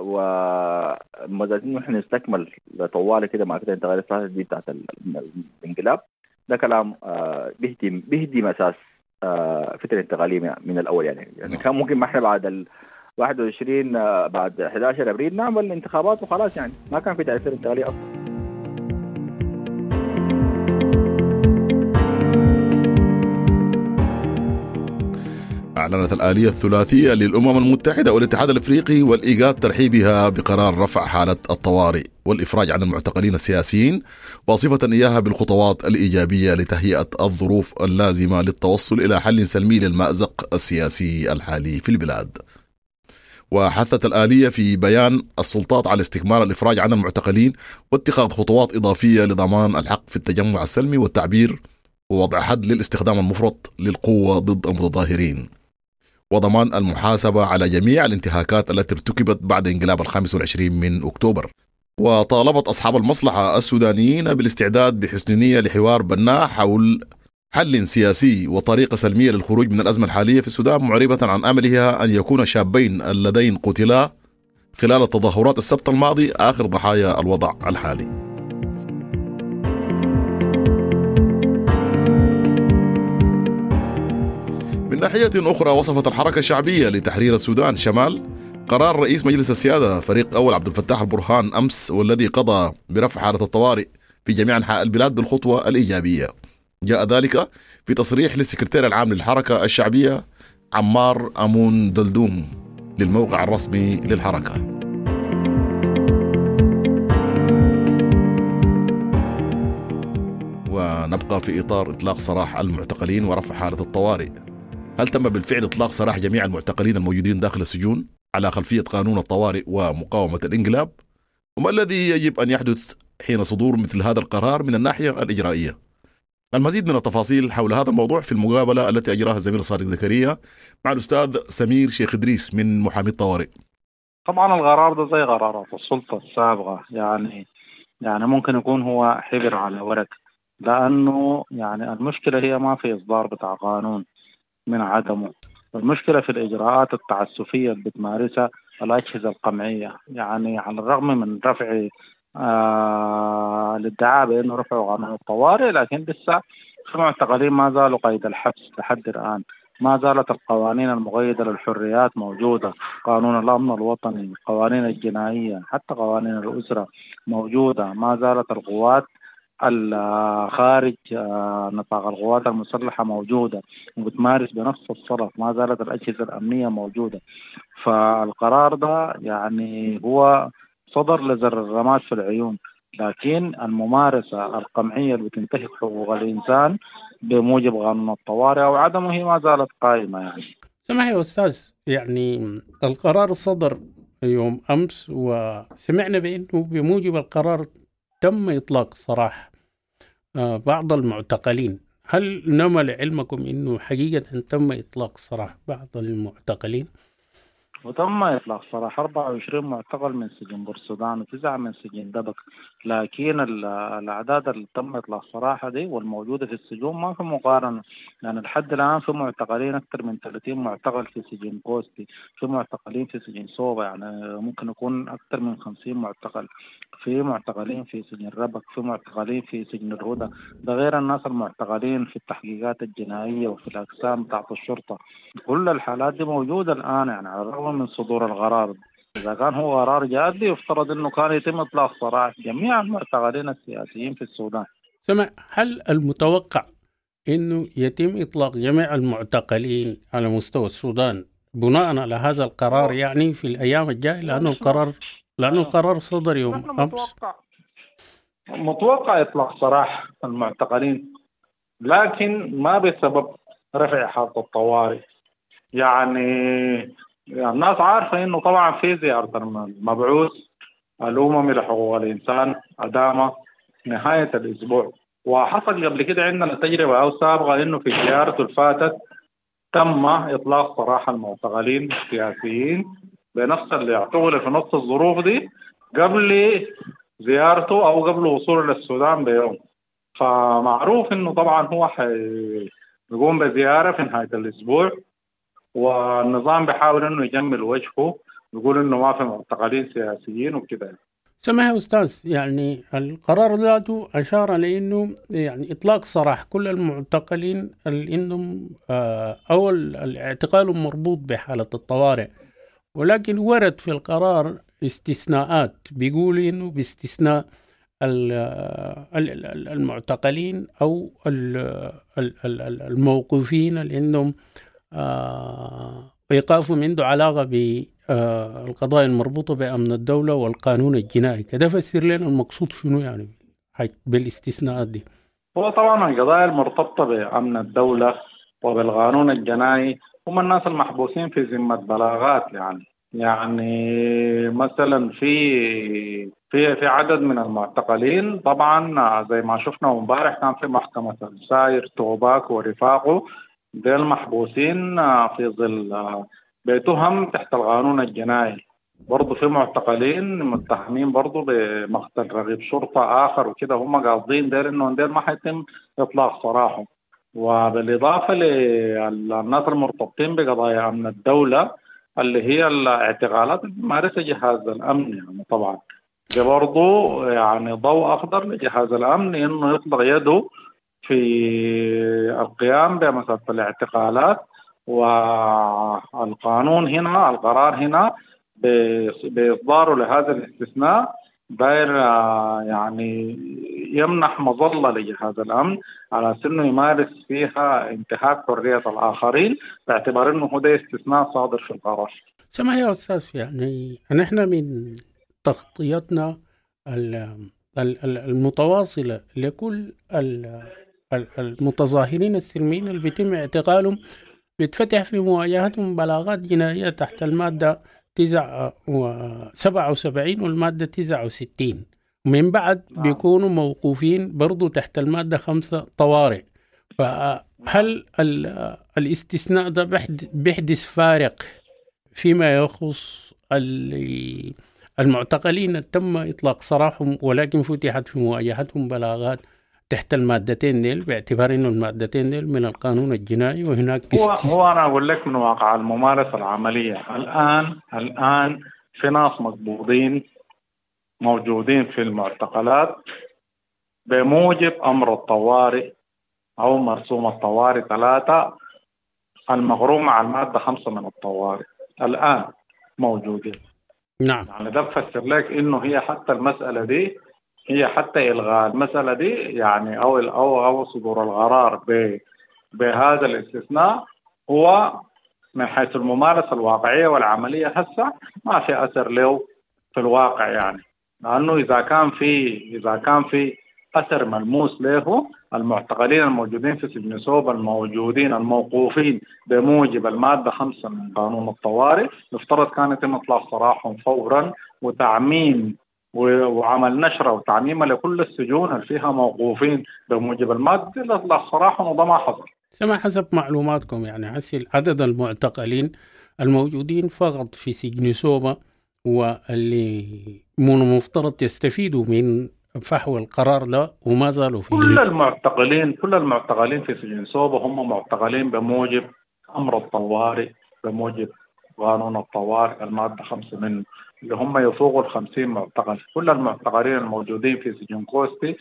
ومزازين نحن نستكمل طوالي كده مع فتره انتقاليه الثلاثه دي بتاعت الانقلاب. ده كلام آه بيهدم بيهدم اساس آه فتره انتقاليه من الاول يعني. يعني كان ممكن ما احنا بعد ال واحد وعشرين بعد أحد عشر ابريل نعمل الانتخابات وخلاص، يعني ما كان في تأثير انتقالي اصلا. أعلنت الآلية الثلاثية للأمم المتحدة والاتحاد الأفريقي والإيجاد ترحيبها بقرار رفع حالة الطوارئ والإفراج عن المعتقلين السياسيين، واصفة إياها بالخطوات الإيجابية لتهيئة الظروف اللازمة للتوصل إلى حل سلمي للمأزق السياسي الحالي في البلاد. وحثت الآلية في بيان السلطات على استكمال الإفراج عن المعتقلين واتخاذ خطوات إضافية لضمان الحق في التجمع السلمي والتعبير، ووضع حد للاستخدام المفرط للقوة ضد المتظاهرين، وضمان المحاسبة على جميع الانتهاكات التي ارتكبت بعد انقلاب الخامس والعشرين من أكتوبر. وطالبت أصحاب المصلحة السودانيين بالاستعداد بحسن نية لحوار بناء حول حل سياسي وطريقة سلمية للخروج من الأزمة الحالية في السودان، معربة عن أملها أن يكون شابين اللذين قتلا خلال التظاهرات السبت الماضي آخر ضحايا الوضع الحالي. من ناحية أخرى، وصفت الحركة الشعبية لتحرير السودان شمال قرار رئيس مجلس السيادة فريق أول عبد الفتاح البرهان أمس والذي قضى برفع حالة الطوارئ في جميع أنحاء البلاد بالخطوة الإيجابية. جاء ذلك في تصريح للسكرتير العام للحركة الشعبية عمار أمون دلدوم للموقع الرسمي للحركة. ونبقى في إطار إطلاق سراح المعتقلين ورفع حالة الطوارئ. هل تم بالفعل إطلاق سراح جميع المعتقلين الموجودين داخل السجون على خلفية قانون الطوارئ ومقاومة الانقلاب؟ وما الذي يجب أن يحدث حين صدور مثل هذا القرار من الناحية الإجرائية؟ المزيد من التفاصيل حول هذا الموضوع في المقابلة التي أجراها الزميل صادق زكريا مع الأستاذ سمير شيخ إدريس من محامي الطوارئ. طبعا القرار ده زي قرارات السلطة السابقة، يعني يعني ممكن يكون هو حبر على ورق، لأنه يعني المشكلة هي ما في إصدار بتاع قانون من عدمه، المشكلة في الإجراءات التعسفية اللي بتمارسها الأجهزة القمعية. يعني على الرغم من رفع آه الادعاء بأنه رفعوا قانون الطوارئ، لكن لسه في معتقلين ما زالوا قيد الحبس لحد الآن، ما زالت القوانين المقيدة للحريات موجودة، قانون الأمن الوطني، القوانين الجنائية، حتى قوانين الأسرة موجودة، ما زالت القوات خارج نطاق القوات المسلحة موجودة وبتمارس بنفس الصرف، ما زالت الأجهزة الأمنية موجودة. فالقرار ده يعني هو صدر لزر الرماد في العيون، لكن الممارسة القمعية اللي بتنتهك حقوق الإنسان بموجب قانون الطوارئ أو عدمه هي ما زالت قائمة. يعني سمح يا أستاذ، يعني القرار صدر يوم أمس وسمعنا بأنه بموجب القرار تم إطلاق سراح بعض المعتقلين. هل نما لعلمكم أنه حقيقة تم إطلاق سراح بعض المعتقلين؟ وتم إطلاق سراح أربعة وعشرين معتقل من سجن بورسودان وتسعة من سجن دبك، لكن الأعداد اللي تم إطلاق سراحها دي والموجودة في السجون ما في مقارنة. يعني لحد الآن في معتقلين أكثر من ثلاثين معتقل في سجن بوستي، في معتقلين في سجن صوبة يعني ممكن يكون أكثر من خمسين معتقل، في معتقلين في سجن ربك، في معتقلين في سجن الهدى، ده غير الناس المعتقلين في التحقيقات الجنائية وفي الأقسام تحت الشرطة. كل الحالات دي موجودة الآن يعني على الرغم من صدور القرار. إذا كان هو قرار جادي يفترض أنه كان يتم إطلاق سراح جميع المعتقلين السياسيين في السودان. سمع، هل المتوقع أنه يتم إطلاق جميع المعتقلين على مستوى السودان بناء على هذا القرار يعني في الأيام الجاية؟ لأنه القرار لأنه القرار صدر يوم أمس. متوقع متوقع إطلاق سراح المعتقلين، لكن ما بسبب رفع حالة الطوارئ. يعني الناس عارفة إنه طبعا في زيارة المبعوث الأممي لحقوق الإنسان أدامة نهاية الأسبوع، وحصل قبل كده عندنا تجربة أو سابقة إنه في زيارته الفاتت تم إطلاق سراح المعتقلين السياسيين بنفس اللي يعتقل في نفس الظروف دي قبل زيارته أو قبل وصوله للسودان بيوم. فمعروف إنه طبعا هو حيقوم بزيارة في نهاية الأسبوع، والنظام بيحاول إنه يجمل وجهه، يقول إنه ما في معتقلين سياسيين وكده. سمح يا أستاذ، يعني القرار ذاته أشار لأنه يعني إطلاق سراح كل المعتقلين اللي عندهم أو الاعتقال مربوط بحالة الطوارئ، ولكن ورد في القرار استثناءات، بيقول إنه باستثناء المعتقلين أو الموقوفين اللي عندهم إيقافهم عنده علاقة بالقضايا المربوطة بأمن الدولة والقانون الجنائي. كده فسر لنا المقصود شنو يعني بالاستثناءات دي؟ هو طبعا القضايا المرتبطة بأمن الدولة وبالقانون الجنائي هم الناس المحبوسين في ذمة بلاغات. يعني يعني مثلا في في في عدد من المعتقلين طبعا زي ما شفنا امبارح كان في محكمة الساير توباك ورفاقه، ديل محبوسين في ظل بتهم تحت القانون الجنائي. برضو في معتقلين متهمين برضو بمقتل رغيب شرطة آخر وكده، هم قاصدين ديل إنه ديل ما حيتم إطلاق سراحهم. وبالإضافة للناس المرتبطين بقضايا أمن الدولة اللي هي الاعتقالات اللي بيمارسها جهاز الأمن، يعني طبعا ده برضو يعني ضوء أخضر لجهاز الأمن إنه يطلق يده في القيام بمسألة الاعتقالات. والقانون هنا القرار هنا بإصداره لهذا الاستثناء داير يعني يمنح مظلة لجهاز الأمن على أنه يمارس فيها انتهاك حرية الآخرين، باعتبار أنه هو ده استثناء صادر في القرار. سمح يا أستاذ، يعني نحن من تغطيتنا المتواصلة لكل المتظاهرين السلميين اللي بيتم اعتقالهم بيتفتح في مواجهتهم بلاغات جنائية تحت المادة سبعة وسبعين والمادة تسعة وستين، ومن بعد بيكونوا موقوفين برضو تحت المادة خمسة طوارئ. فهل الاستثناء ده بيحدث فارق فيما يخص المعتقلين تم إطلاق سراحهم ولكن فتحت في مواجهتهم بلاغات تحت المادتين ديل باعتبار إنه المادتين ديل من القانون الجنائي وهناك هو, هو أنا أقول لك من واقع الممارسة العملية الآن الآن في ناس مقبوضين موجودين في المعتقلات بموجب أمر الطوارئ أو مرسوم الطوارئ ثلاثة المغروم على المادة خمسة من الطوارئ الآن موجودين. نعم. يعني ده بفسر لك إنه هي حتى المسألة دي هي حتى إلغاء المسألة دي يعني أو أو أو صدور القرار بهذا الاستثناء هو من حيث الممارسة الواقعية والعملية هسه ما في أثر له في الواقع، يعني لأنه إذا كان في إذا كان في أثر ملموس له، المعتقلين الموجودين في سجن سوبا الموجودين الموقوفين بموجب المادة خمسة من قانون الطوارئ يفترض كان يتم إطلاق سراحهم فورا وتعميم وعمل نشرة وتعميم لكل السجون اللي فيها موقوفين بموجب المادة لإطلاق سراحهم، وده ما حصل. سمع حسب معلوماتكم يعني حسي عدد المعتقلين الموجودين فقط في سجن سوبا واللي من مفترض يستفيدوا من فحوى القرار ده وما زالوا في كل المعتقلين كل المعتقلين في سجن سوبا هم معتقلين بموجب أمر الطوارئ بموجب قانون الطوارئ المادة خمسة منه اللي هم يفوقوا الخمسين معتقل. كل المعتقلين الموجودين في سجن كوستي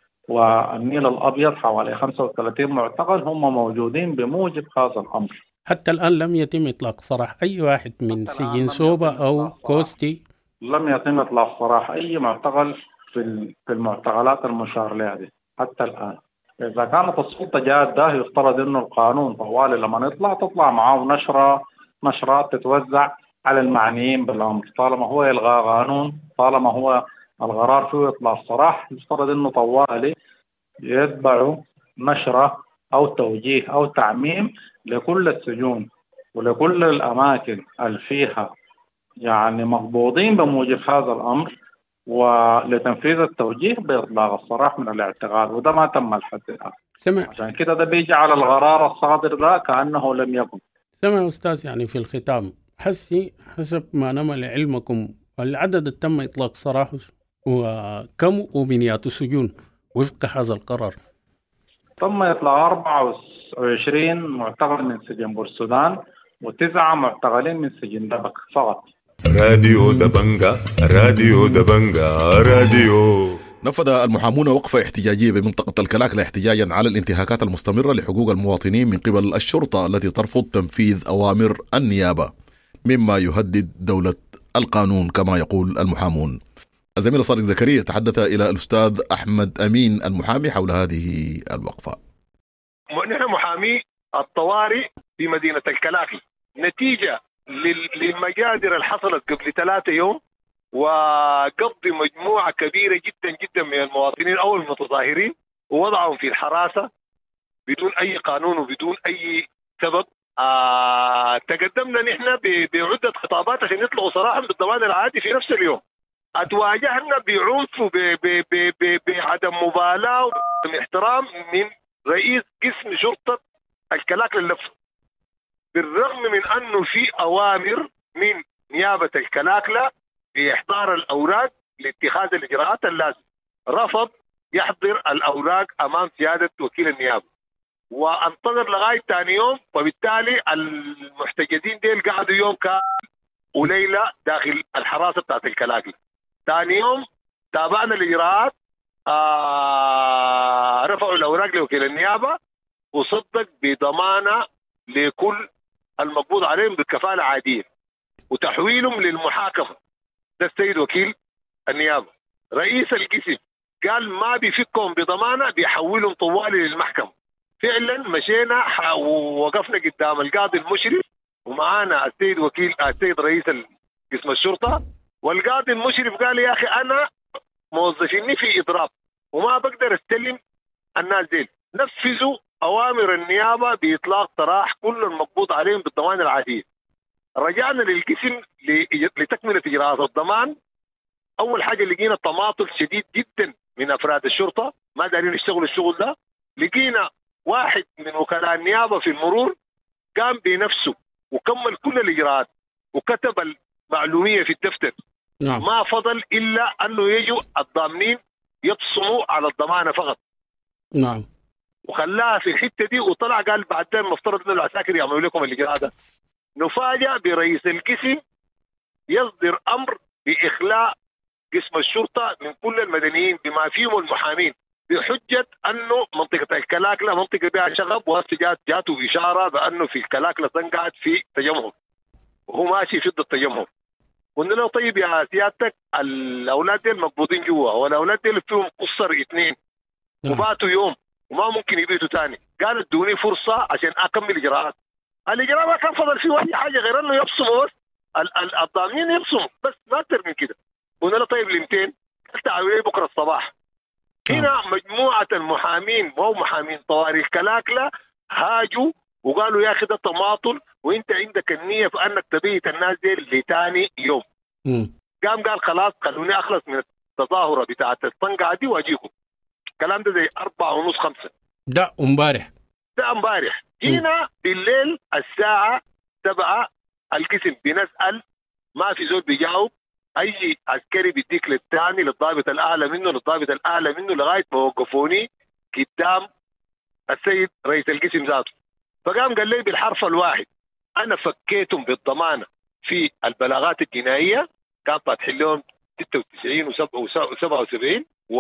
والنيل الأبيض حوالي خمسة وثلاثين معتقل هم موجودين بموجب هذا الأمر. حتى الآن لم يتم إطلاق سراح أي واحد من سجن سوبا أو كوستي؟ لم يتم إطلاق سراح أي معتقل في في المعتقلات المشار لها حتى الآن. إذا كانت السلطة جادة يفترض إنه القانون طوالي لما يطلع تطلع معه نشرة نشرات تتوزع على المعنيين بالأمر، طالما هو يلغى قانون طالما هو القرار فيه إطلاق سراح يفترض إنه طوالي يتبعوا نشرة أو توجيه أو تعميم لكل السجون ولكل الأماكن اللي فيها يعني مقبوضين بموجب هذا الأمر ولتنفيذ التوجيه بإطلاق السراح من الاعتقال، وده ما تم لحد الآن. سمع. عشان كده ده بيجي على القرار الصادر ده كأنه لم يكن. سمع أستاذ، يعني في الختام حسي حسب ما نمى لعلمكم العدد اللي تم إطلاق سراحه وكم وبنيات السجون وفق هذا القرار؟ تم إطلاق أربعة وعشرين معتقل من سجن بورسودان وتسعة معتقلين من سجن دبك فقط. راديو دبنجا راديو دبنجا راديو. نفذ المحامون وقفة احتجاجية بمنطقة الكلاكلة احتجاجا على الانتهاكات المستمرة لحقوق المواطنين من قبل الشرطة التي ترفض تنفيذ أوامر النيابة مما يهدد دولة القانون كما يقول المحامون. الزميل صادق زكريا تحدث إلى الأستاذ أحمد أمين المحامي حول هذه الوقفة. نحن محامي الطوارئ في مدينة الكلاكلة نتيجة للمجادر اللي حصلت قبل ثلاثة يوم وقبض مجموعة كبيرة جدا جدا من المواطنين أو المتظاهرين ووضعهم في الحراسة بدون أي قانون وبدون أي سبب. آه تقدمنا نحن بعدة خطابات عشان يطلعوا صراحة بالضمان العادي في نفس اليوم. اتواجهنا بعنف وبعدم مبالاة وعدم احترام من رئيس قسم شرطة الكلاكلة نفسه، بالرغم من أنه في أوامر من نيابة الكلاكلة بإحضار الأوراق لاتخاذ الإجراءات اللازمة. رفض يحضر الأوراق أمام سيادة وكيل النيابة وانتظر لغاية ثاني يوم، وبالتالي المحتجزين ديل قعدوا يوم كامل وليلة داخل الحراسة بتاعت الكلاكلة. ثاني يوم تابعنا الإجراءات، آه رفعوا الأوراق لوكيل النيابة وصدق بضمانة لكل المقبوض عليهم بالكفالة عادية وتحويلهم للمحاكمة. ده السيد وكيل النيابة. رئيس القسم قال ما بيفكهم بضمانة بيحولهم طوالي للمحكمة. فعلا مشينا ووقفنا قدام القاضي المشرف ومعانا السيد وكيل السيد رئيس قسم الشرطة، والقاضي المشرف قال يا أخي أنا موظفيني في إضراب وما بقدر استلم الناس دي، نفذوا أوامر النيابة بإطلاق سراح كل المقبوض عليهم بالضمان العادية. رجعنا للقسم لتكملة إجراءات الضمان. أول حاجة لقينا تماطل شديد جدا من أفراد الشرطة ما دارين يشتغلوا الشغل ده. لقينا واحد من وكلاء النيابة في المرور قام بنفسه وكمل كل الإجراءات وكتب المعلومية في الدفتر. نعم. ما فضل إلا أنه يجوا الضامنين يبصموا على الضمانة فقط. نعم. وخلاها في الحتة دي وطلع قال بعدين مفترض أن العساكر يعملوا لكم الإجراء ده. نفاجأ برئيس القسم يصدر أمر بإخلاء قسم الشرطة من كل المدنيين بما فيهم المحامين بحجة أنه منطقة الكلاكلة منطقة بها شغب، وهسه جات جاته إشارة بأنه في الكلاكلة تنقعد في تجمهر وهو ماشي في ضد التجمهر. قلنا له طيب يا سيادتك الاولاد دي مقبوضين جوا والاولاد دي فيهم قصر اثنين وباتوا يوم وما ممكن يبيتوا ثاني. قال ادوني فرصه عشان اكمل اجراءات. الاجراء ما كان فضل فيه اي حاجه غير انه يبصموا بس الضامنين يبصموا بس ما اكثر من كده. قلنا له طيب ل مئتين تعالوا لي بكره الصباح. هنا مجموعه المحامين وهو محامين طوارئ كلاكله هاجوا وقالوا يا اخي ده تماطل وانت عندك النيه في انك تبيت الناس دي لثاني يوم. م. قام قال خلاص خلوني اخلص من التظاهره بتاعت الطنقعه دي واجيكم. الكلام ده زي أربعة ونص خمسة. ده امبارح. ده امبارح. جينا بالليل الساعه سبعة القسم بنسال ما في زول بيجاوب. اي عسكري بيديك للثاني للضابط الاعلى منه للضابط الاعلى منه لغايه ما وقفوني قدام السيد رئيس القسم ذاته. فقام قال لي بالحرف الواحد انا فكيتهم بالضمانه في البلاغات الجنائيه كان فاتحين لهم ستة وتسعين وسبعة وسبعين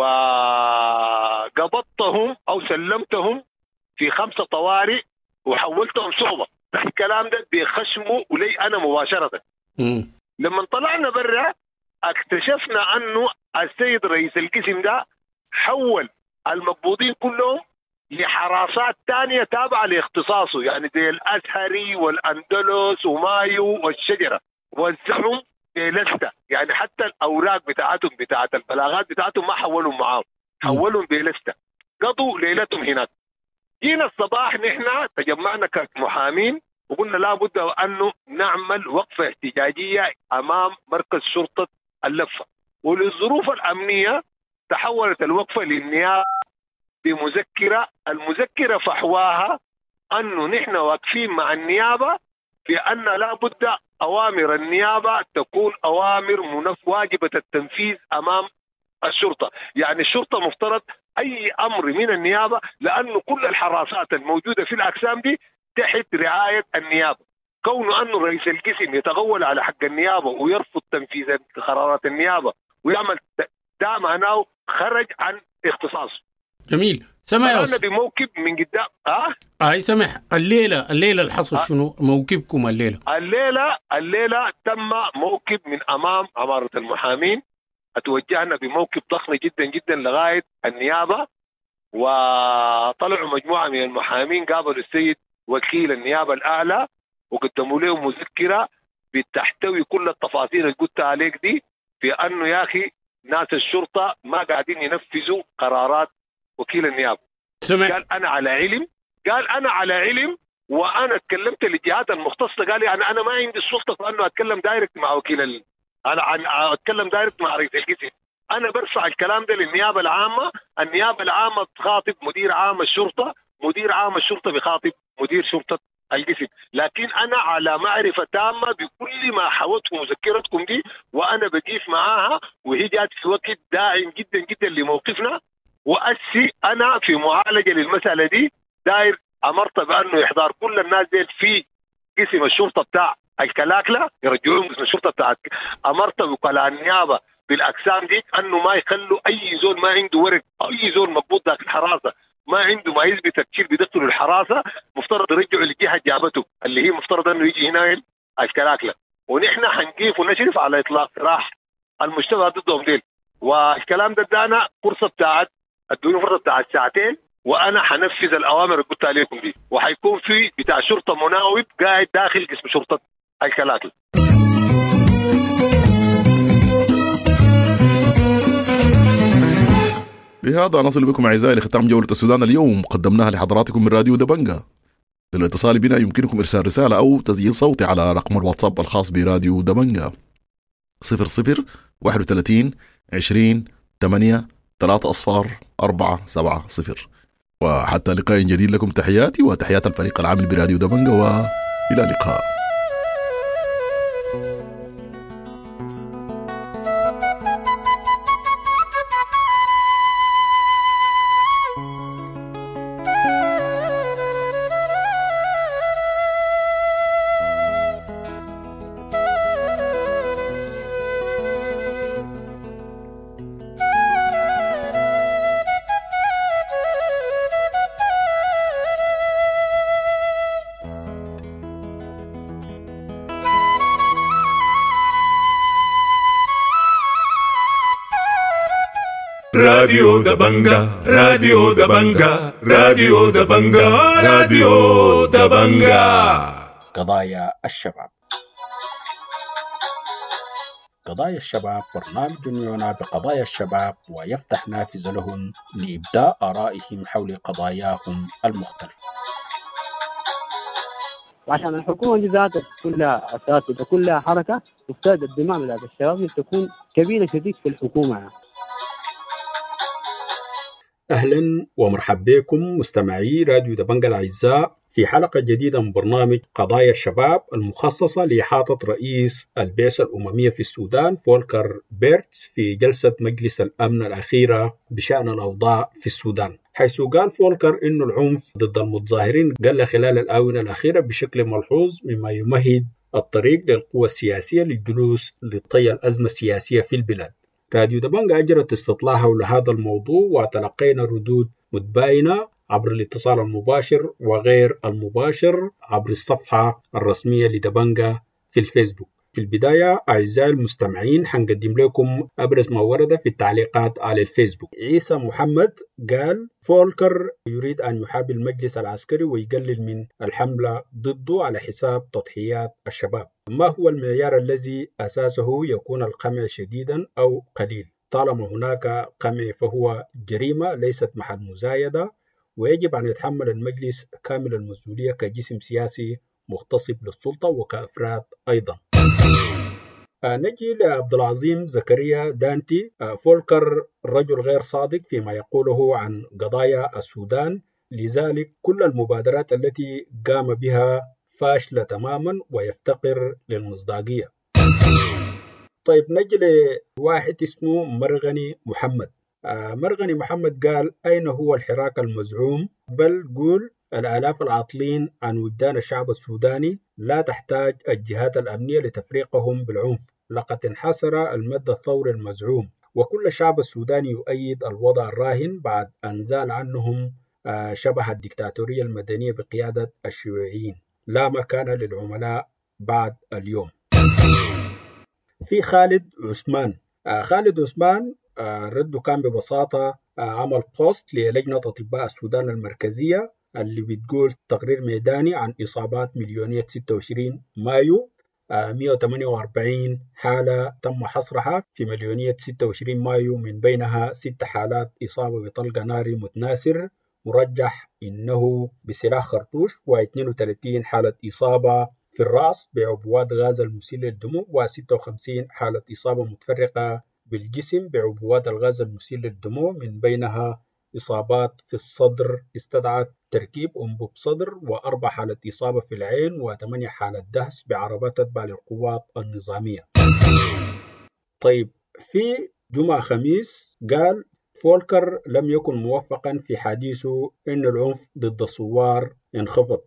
وقبضتهم او سلمتهم في خمسه طوارئ وحولتهم شعبه. الكلام ده بيخشموا ولي انا مباشره. م. لما طلعنا برا اكتشفنا انه السيد رئيس القسم ده حول المقبوضين كلهم لحراسات تانية تابعة لاختصاصه يعني زي الأزهري والأندلس ومايو والشجرة وزعهم بلستة. يعني حتى الأوراق بتاعتهم بتاعت البلاغات بتاعتهم ما حولهم معاهم حولهم بلستة قضوا ليلتهم هناك. جينا الصباح نحن تجمعنا كمحامين وقلنا لابد أنه نعمل وقفة احتجاجية أمام مركز شرطة اللفة. وللظروف الأمنية تحولت الوقفة للنيابة بمذكرة. المذكرة فحواها أنه نحن واقفين مع النيابة بأن لابد أوامر النيابة تكون أوامر منف واجبة التنفيذ أمام الشرطة. يعني الشرطة مفترض أي أمر من النيابة لأنه كل الحراسات الموجودة في الأقسام دي تحت رعاية النيابة. كونه أنه رئيس القسم يتغول على حق النيابة ويرفض تنفيذ قرارات النيابة ويعمل ده معناه خرج عن اختصاصه. جميل. سمع يا أنا بموكب من قدام. ها أه هاي سمح الليلة الليلة الحصل أه؟ شنو موكبكم الليلة؟ الليلة الليلة تم موكب من أمام عمارة المحامين. اتوجهنا بموكب ضخم جدا جدا لغاية النيابة وطلعوا مجموعة من المحامين قابلوا السيد وكيل النيابة الأعلى وقدموا له مذكرة بتحتوي كل التفاصيل اللي قلت عليك دي في أنه يا أخي ناس الشرطة ما قاعدين ينفذوا قرارات وكيل النيابة. سمع. قال أنا على علم قال أنا على علم وأنا اتكلمت للجهات المختصة. قال يعني أنا ما عندي السلطة في أنه أتكلم دايركت مع وكيل ال... أنا أتكلم دايركت مع رئيس القسم. أنا برفع الكلام ده للنيابة العامة. النيابة العامة تخاطب مدير عام الشرطة مدير عام الشرطة بخاطب مدير شرطة القسم. لكن أنا على معرفة تامة بكل ما حوته مذكرتكم دي وأنا بجيف معاها وهي جات في وقت داعم جدا جدا لموقفنا. وأسي أنا في معالجة للمسألة دي داير أمرت بأنه يحضر كل الناس دي في قسم الشرطة بتاع الكلاكلة يرجعوهم قسم الشرطة بتاعت. أمرت وكلاء النيابة بالأقسام دي أنه ما يخلوا أي زول ما عنده ورق أي زول مقبوض داخل الحراسة ما عنده ما يثبت تفكير بدخله الحراسة مفترض يرجعوا للجهة جابته اللي هي مفترض أنه يجي هنا الكلاكلة. ونحن حنقيف ونشرف على إطلاق سراح المجتمع ضدهم ديل. والكلام ده ادانا فرصة بتاعت ادوني فرصة بتاعت ساعتين وانا حنفذ الاوامر اللي قلت عليكم دي. وحيكون في بتاع شرطة مناوب قاعد داخل قسم شرطة الكلاكلة. بهذا نصل بكم أعزائي لختام جولة السودان اليوم قدمناها لحضراتكم من راديو دبنجة. للاتصال بنا يمكنكم إرسال رسالة أو تسجيل صوتي على رقم الواتساب الخاص براديو دبنجة صفر صفر واحد وثلاثين عشرين ثمانية ثلاثة أصفار أربعة سبعة صفر. وحتى لقاء جديد لكم تحياتي وتحيات الفريق العامل براديو دبنجة وإلى اللقاء. راديو دبنجا راديو دبنجا راديو دبنجا راديو دبنجا. قضايا الشباب. قضايا الشباب برنامج يعنى بقضايا الشباب ويفتح نافذة لهم لإبداء آرائهم حول قضاياهم المختلفة. وعشان الحكومة دي ذاتها كلها أساس وتكون لها حركة تفتاد الدماء من الشباب تكون كبيرة شديد في الحكومة. أهلا ومرحبا بكم مستمعي راديو دبنجا الأعزاء في حلقة جديدة من برنامج قضايا الشباب المخصصة لإحاطة رئيس البعثة الأممية في السودان فولكر بيرتس في جلسة مجلس الأمن الأخيرة بشأن الأوضاع في السودان، حيث قال فولكر إنه العنف ضد المتظاهرين قل خلال الآونة الأخيرة بشكل ملحوظ، مما يمهد الطريق للقوى السياسية للجلوس لطي الأزمة السياسية في البلاد. راديو دبنجا أجرت استطلاع حول هذا الموضوع وتلقينا ردود متباينة عبر الاتصال المباشر وغير المباشر عبر الصفحة الرسمية لدبنجا في الفيسبوك. في البداية أعزائي المستمعين حنقدم لكم أبرز ما ورد في التعليقات على الفيسبوك. عيسى محمد قال فولكر يريد أن يحابي المجلس العسكري ويقلل من الحملة ضده على حساب تضحيات الشباب. ما هو المعيار الذي أساسه يكون القمع شديدا أو قليل؟ طالما هناك قمع فهو جريمة ليست محل مزايدة، ويجب أن يتحمل المجلس كامل المسؤولية كجسم سياسي مغتصب للسلطة وكأفراد أيضا. آه نجي لعبد العظيم زكريا دانتي. آه فولكر رجل غير صادق فيما يقوله عن قضايا السودان، لذلك كل المبادرات التي قام بها فاشلة تماما ويفتقر للمصداقية. طيب نجي لواحد اسمه مرغني محمد. آه مرغني محمد قال أين هو الحراك المزعوم؟ بل قول الآلاف العاطلين عن وجدان الشعب السوداني لا تحتاج الجهات الأمنية لتفريقهم بالعنف، لقد انحسر المد الثوري المزعوم، وكل الشعب السوداني يؤيد الوضع الراهن بعد أن زال عنهم آه شبه الدكتاتورية المدنية بقيادة الشيوعيين. لا مكان للعملاء بعد اليوم. في خالد عثمان. آه خالد عثمان آه رده كان ببساطة آه عمل بوست للجنة أطباء السودان المركزية اللي بتقول تقرير ميداني عن إصابات مليونية ستة وعشرين مايو، آه مئة وثمانية وأربعين حالة تم حصرها في مليونية ستة وعشرين مايو، من بينها ست حالات إصابة بطلقة ناري متناثر مرجح إنه بسلاح خرطوش، واثنين وثلاثين حالة إصابة في الرأس بعبوات غاز المسيل للدموع، وستة وخمسين حالة إصابة متفرقة بالجسم بعبوات الغاز المسيل للدموع، من بينها إصابات في الصدر استدعت تركيب أنبوب صدر، وأربع حالة إصابة في العين، وثمانية حالة دهس بعربات تتبع للقوات النظامية. طيب في جمعة خميس قال فولكر لم يكن موفقا في حديثه إن العنف ضد الثوار انخفض.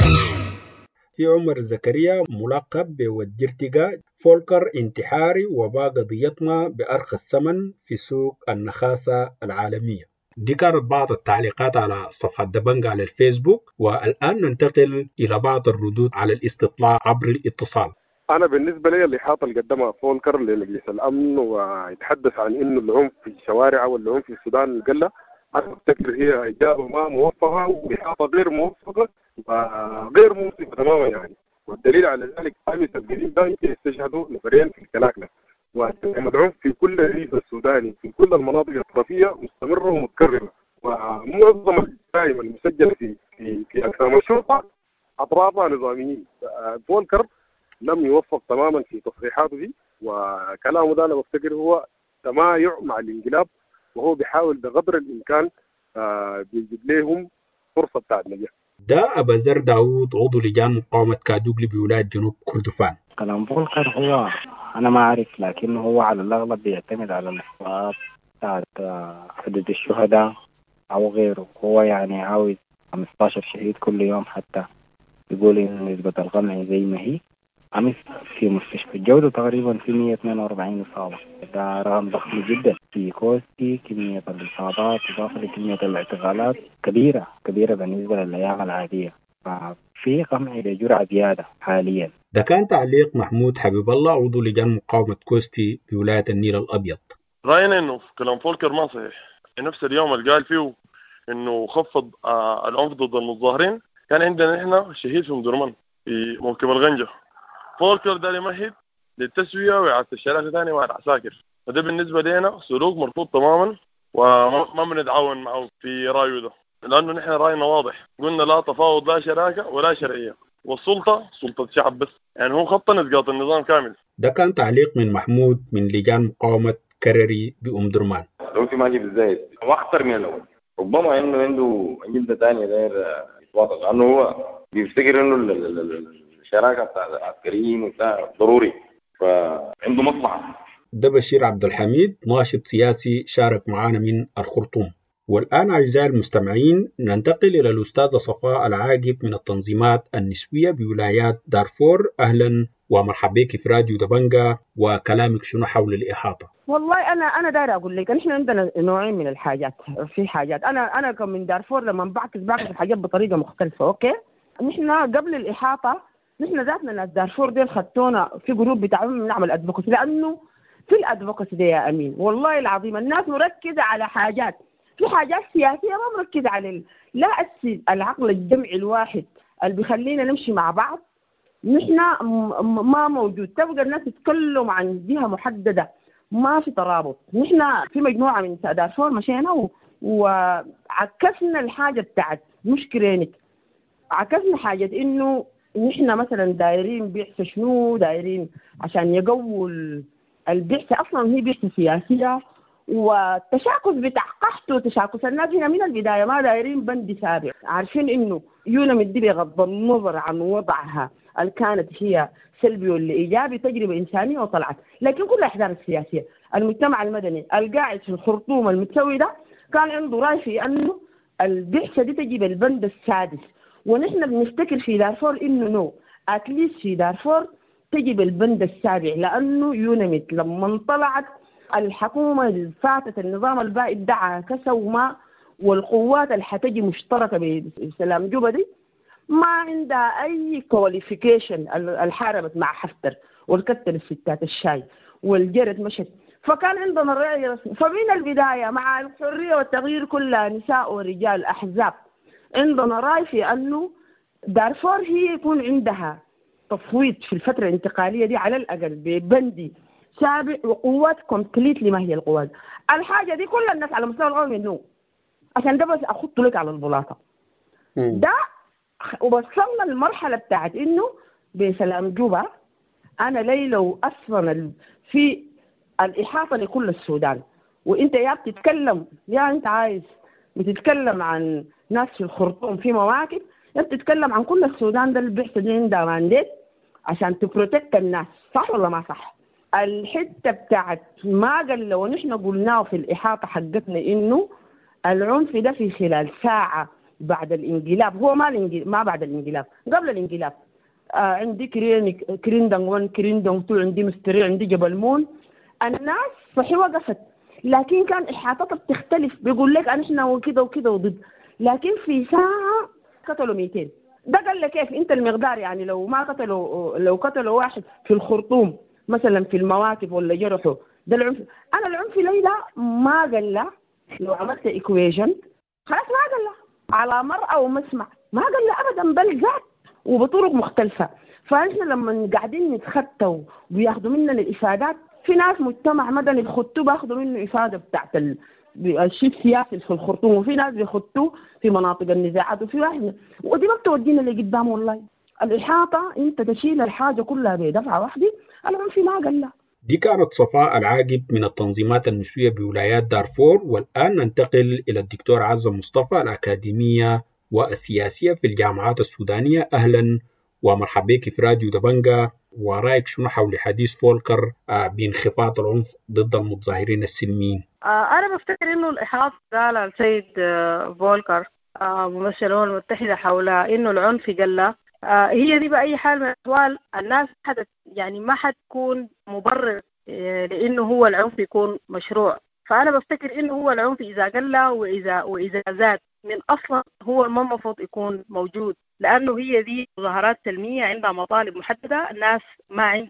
في عمر زكريا ملقب بودجرتيغا، فولكر انتحاري وباع قضيتنا بأرخص ثمن في سوق النخاسة العالمية. دي كانت بعض التعليقات على صفحة دبنجا على الفيسبوك، والآن ننتقل إلى بعض الردود على الاستطلاع عبر الاتصال. أنا بالنسبة لي الإحاطة اللي قدمها فولكر لمجلس الأمن ويتحدث عن إنه العنف في الشوارع والعنف في السودان قلة، أنا أفتكر هي إجابة ما موفقة وإحاطة غير موفقة وغير منصفة تماما يعني. والدليل على ذلك أمس القديم ده يستشهدوا نفرين في الكلاكلة، والعنف في كل الريف السوداني في كل المناطق الأطرافية مستمرة ومتكررة، ومعظم الجرائم المسجلة في في في أقسام الشرطة أطرافها نظاميين. فولكر لم يوفق تماما في تصريحاته دي، وكلامه ده أنا بفتكر هو تمايع مع الانقلاب، وهو بيحاول بقدر الإمكان بيجيب لهم فرصة بتاعت نجاح. ده أبا زر داود عضو لجان مقاومة كادوغلي بولاية جنوب كردفان. كلام فولكر هو أنا ما أعرف، لكن هو على الأغلب بيعتمد على الإحصاءات بتاعت عدد الشهداء أو غيره. هو يعني عاوز خمستاشر شهيد كل يوم، حتى يقول إن نسبة القمع زي ما هي. أمس في مستشفى الجودة تقريبا في مئة واثنين وأربعين إصابة، ده رقم ضخم جدا. في كوستي كمية الإصابات إضافة لكمية الاعتقالات كبيرة كبيرة بالنسبة للأيام العادية، ففي قمع بجرعة زيادة حاليا. ده كان تعليق محمود حبيب الله عضو لجان مقاومة كوستي بولاية النيل الأبيض. راينا إنه في كلام فولكر ما صحيح. في نفس اليوم اللي قال فيه إنه خفض آه العنف ضد المتظاهرين كان عندنا إحنا شهيد في مدرمان في موكب الغنجة. فولكر ده يمهد للتسوية وإعادة الشراكة ثاني مع العساكر، وده بالنسبة لنا سلوك مرفوض تماما وما بنتعاون معه في رايه ده، لأنه نحن راينا واضح، قلنا لا تفاوض لا شراكة ولا شرعية، والسلطة سلطة شعب بس، يعني هو خط إسقاط النظام كامل. ده كان تعليق من محمود من لجان مقاومة كرري بأم درمان. لو في ماجي بالزايد هو أخطر من الأول، ربما إنه عنده أجندة ثانية داير يتواصل، لأنه هو بيفتكر إنه الشراكة بتاع العسكريين وبتاع ضروري، فعنده مصلحة. ده بشير عبد الحميد ناشط سياسي شارك معنا من الخرطوم. والآن أعزائي المستمعين ننتقل إلى الأستاذة صفاء العاقب من التنظيمات النسوية بولايات دارفور. أهلا ومرحبا بك في راديو دبنجة، وكلامك شنو حول الإحاطة؟ والله أنا أنا داير أقول لك نحن عندنا نوعين من الحاجات. في حاجات أنا أنا كم من دارفور لما بعكس بعكس الحاجات بطريقة مختلفة. أوكي، نحن قبل الإحاطة نحن ذاتنا ناس دارفور ديل خدتونا في جروب بتاعهم نعمل أدفوكسي، لأنه في الأدفوكسي دي يا أمين والله العظيم الناس مركزة على حاجات، في حاجات سياسية ما مركزة على ال... لا أسي العقل الجمعي الواحد اللي بيخلينا نمشي مع بعض نحن م... ما موجود. تبقى الناس تتكلم عن جهة محددة، ما في ترابط. نحن في مجموعة من دارفور مشينا و... وعكسنا الحاجة بتاعت مش كرينك، عكسنا حاجة إنه نحن مثلا دايرين بيحث شنو، دايرين عشان يقووا البيحث أصلا هي بيحث سياسية، والتشاكس بتاع قحط وتشاكس الناس هنا من البداية ما دايرين بند سابق، عارفين إنه يونم دي بغض النظر عن وضعها اللي كانت هي سلبي ولا إيجابي تجربة إنسانية وطلعت، لكن كل الأحزاب السياسية المجتمع المدني القاعد في الخرطوم المتسوي ده كان عنده رأي في أنه البعثة دي تجيب البند السادس، ونحن بنفتكر في دارفور إنه نو أتليس في دارفور تجيب البند السابع، لأنه يونمت لما طلعت الحكومة اللي فاتت النظام البائد دعا كسوما والقوات اللي حتجي مشتركة بسلام جوبا دي ما عندها أي كواليفيكيشن، الحاربت مع حفتر والكتل الستات الشاي والجرد مشت، فكان عندنا الرأي رسمي. فمن البداية مع الحرية والتغيير كلها نساء ورجال أحزاب عندنا رأي في أنه دارفور هي يكون عندها تصويت في الفترة الانتقالية دي على الأقل ببندي سابع وقوات كومبليتلي. ما هي القوات الحاجة دي كل الناس على مستوى العالم إنه عشان ده بس أخط لك على البلاطة ده، ووصلنا المرحلة بتاعت إنه بسلام جوبا أنا ليلة أصلا في الإحاطة لكل السودان، وإنت يا بتتكلم يا أنت عايز بتتكلم عن ناس في الخرطوم في مواكب، يا بتتكلم عن كل السودان ده اللي بيحصل عندها مانديت عشان تبروتكت الناس، صح ولا ما صح؟ الحتة بتاعت ما قال لو نحن قلناه في الإحاطة حقتنا إنه العنف ده في خلال ساعة بعد الانقلاب، هو ما الانقلاب ما بعد الانقلاب قبل الانقلاب. آه عندي كرين كريندون واحد كريندون اثنين عندي مستري عندي جبل مون، الناس صحيح وقفت لكن كان إحاطتها بتختلف، بيقول لك احنا وكده وكده وضد، لكن في ساعة قتلوا مئتين. ده قال لك كيف انت المقدار، يعني لو ما قتلوا لو قتلوا واحد في الخرطوم مثلا في المواقف ولا جرحوا ده العنف. انا العنف ليلى ما قال له لو عملت ايكويشن خلاص ما قال له على مرأة ومسمع، ما قال له ابدا بل ذات وبطرق مختلفة. فاحنا لما قاعدين نتخطوا وبياخذوا مننا الافادات، في ناس مجتمع مدني بيخطوا باخذوا منه افاده بتاعت الشيء السياسي في الخرطوم، وفي ناس بيخطوا في مناطق النزاعات، وفي واحد ودي ما بتودينا اللي قدام. والله الإحاطة انت تشيل الحاجة كلها بدفعة واحدة، العنف ما قل. دي كانت صفاء العاقب من التنظيمات النسوية بولايات دارفور. والآن ننتقل إلى الدكتور عزة مصطفى الأكاديمية والسياسية في الجامعات السودانية. أهلا ومرحبا بك في راديو دبنجة، ورأيك شنو حول حديث فولكر بانخفاض العنف ضد المتظاهرين السلميين؟ أنا بفتكر إنه الإحاطة قال السيد فولكر ممثل الأمم المتحدة حول إنه العنف قل، هي دي بأي حال من الأحوال الناس حدث يعني ما حتكون مبرر لأنه هو العنف يكون مشروع. فأنا بفتكر إنه هو العنف إذا قل وإذا وإذا زاد من أصلا هو ما المفروض يكون موجود، لأنه هي دي مظاهرات سلمية عندها مطالب محددة، الناس ما عندها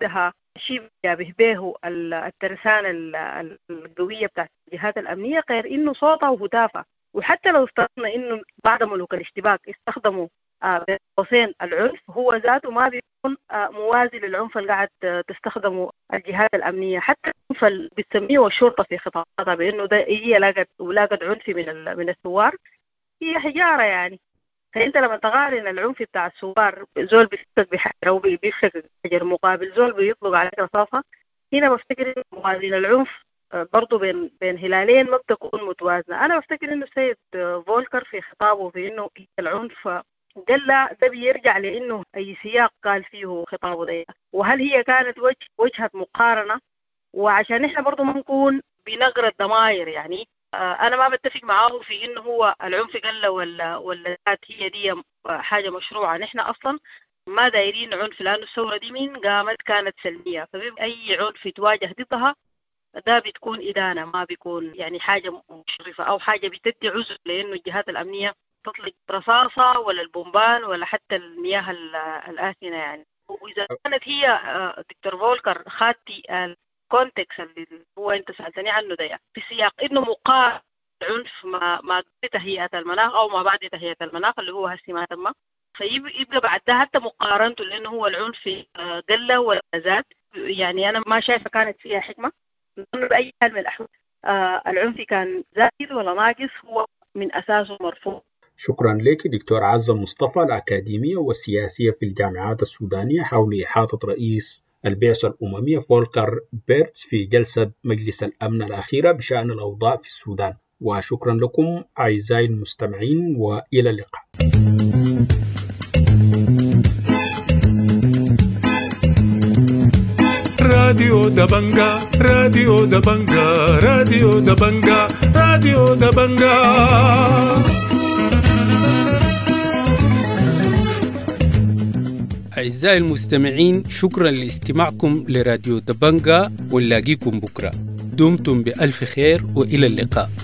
شيء جابه به الترسانة القوية بتاعت الجهات الأمنية، غير إنه صوتها وهتافها. وحتى لو استخدمنا إنه بعض ملوك الاشتباك استخدموا بين قوسين العنف، هو ذاته ما بيكون موازي للعنف اللي قاعد تستخدمه الجهات الأمنية. حتى العنف اللي بتسميه الشرطة في خطاباتها بأنه ده هي لاقت ولاقت عنف من من الثوار، هي حجارة يعني. فأنت لما تقارن العنف بتاع الثوار، زول بيفتك بحجر أو بيفتك بحجر مقابل زول بيطلق عليك رصاصة، هنا بفتكر إنه موازين العنف برضو بين بين هلالين ما بتكون متوازنة. أنا بفتكر إنه السيد فولكر في خطابه في إنه العنف قال ده بيرجع لأنه أي سياق قال فيه خطابه ده، وهل هي كانت وجه وجهة مقارنة؟ وعشان إحنا برضو ما نكون بنقر الضمائر يعني، أنا ما بتفق معاه في إنه هو العنف قلة ولا ولا هي دي حاجة مشروعة. نحن أصلا ما دايرين عنف، لأنه الثورة دي من قامت كانت سلمية، فبيبقى أي عنف يتواجه ضدها ده بتكون إدانة، ما بيكون يعني حاجة مشرفة أو حاجة بتدي عذر لأنه الجهات الأمنية تطلق رصاصة ولا البومبان ولا حتى المياه الآسنة يعني. وإذا كانت هي دكتور فولكر خاتي الكونتكست اللي هو أنت سألتني عنه ده في سياق إنه مقارن عنف ما ما تهيئة المناخ أو ما بعد تهيئة المناخ اللي هو هسي ما تم، فيبقى بعد ده حتى مقارنته لأنه هو العنف قلة ولا زاد، يعني أنا ما شايفة كانت فيها حكمة بأي حال من الأحوال. آه العنف كان زائد ولا ناقص هو من أساسه مرفوض. شكرا لك دكتور عزة مصطفى، الأكاديمية والسياسية في الجامعات السودانية، حول إحاطة رئيس البعثة الأممية فولكر بيرتز في جلسة مجلس الأمن الأخيرة بشأن الأوضاع في السودان. وشكرا لكم أعزائي المستمعين، وإلى اللقاء. راديو دبنجا راديو دبنجا راديو دبنجا راديو دبنجا. أعزائي المستمعين، شكرا لاستماعكم لراديو دبنجا، ونلاقيكم بكرة. دمتم بألف خير وإلى اللقاء.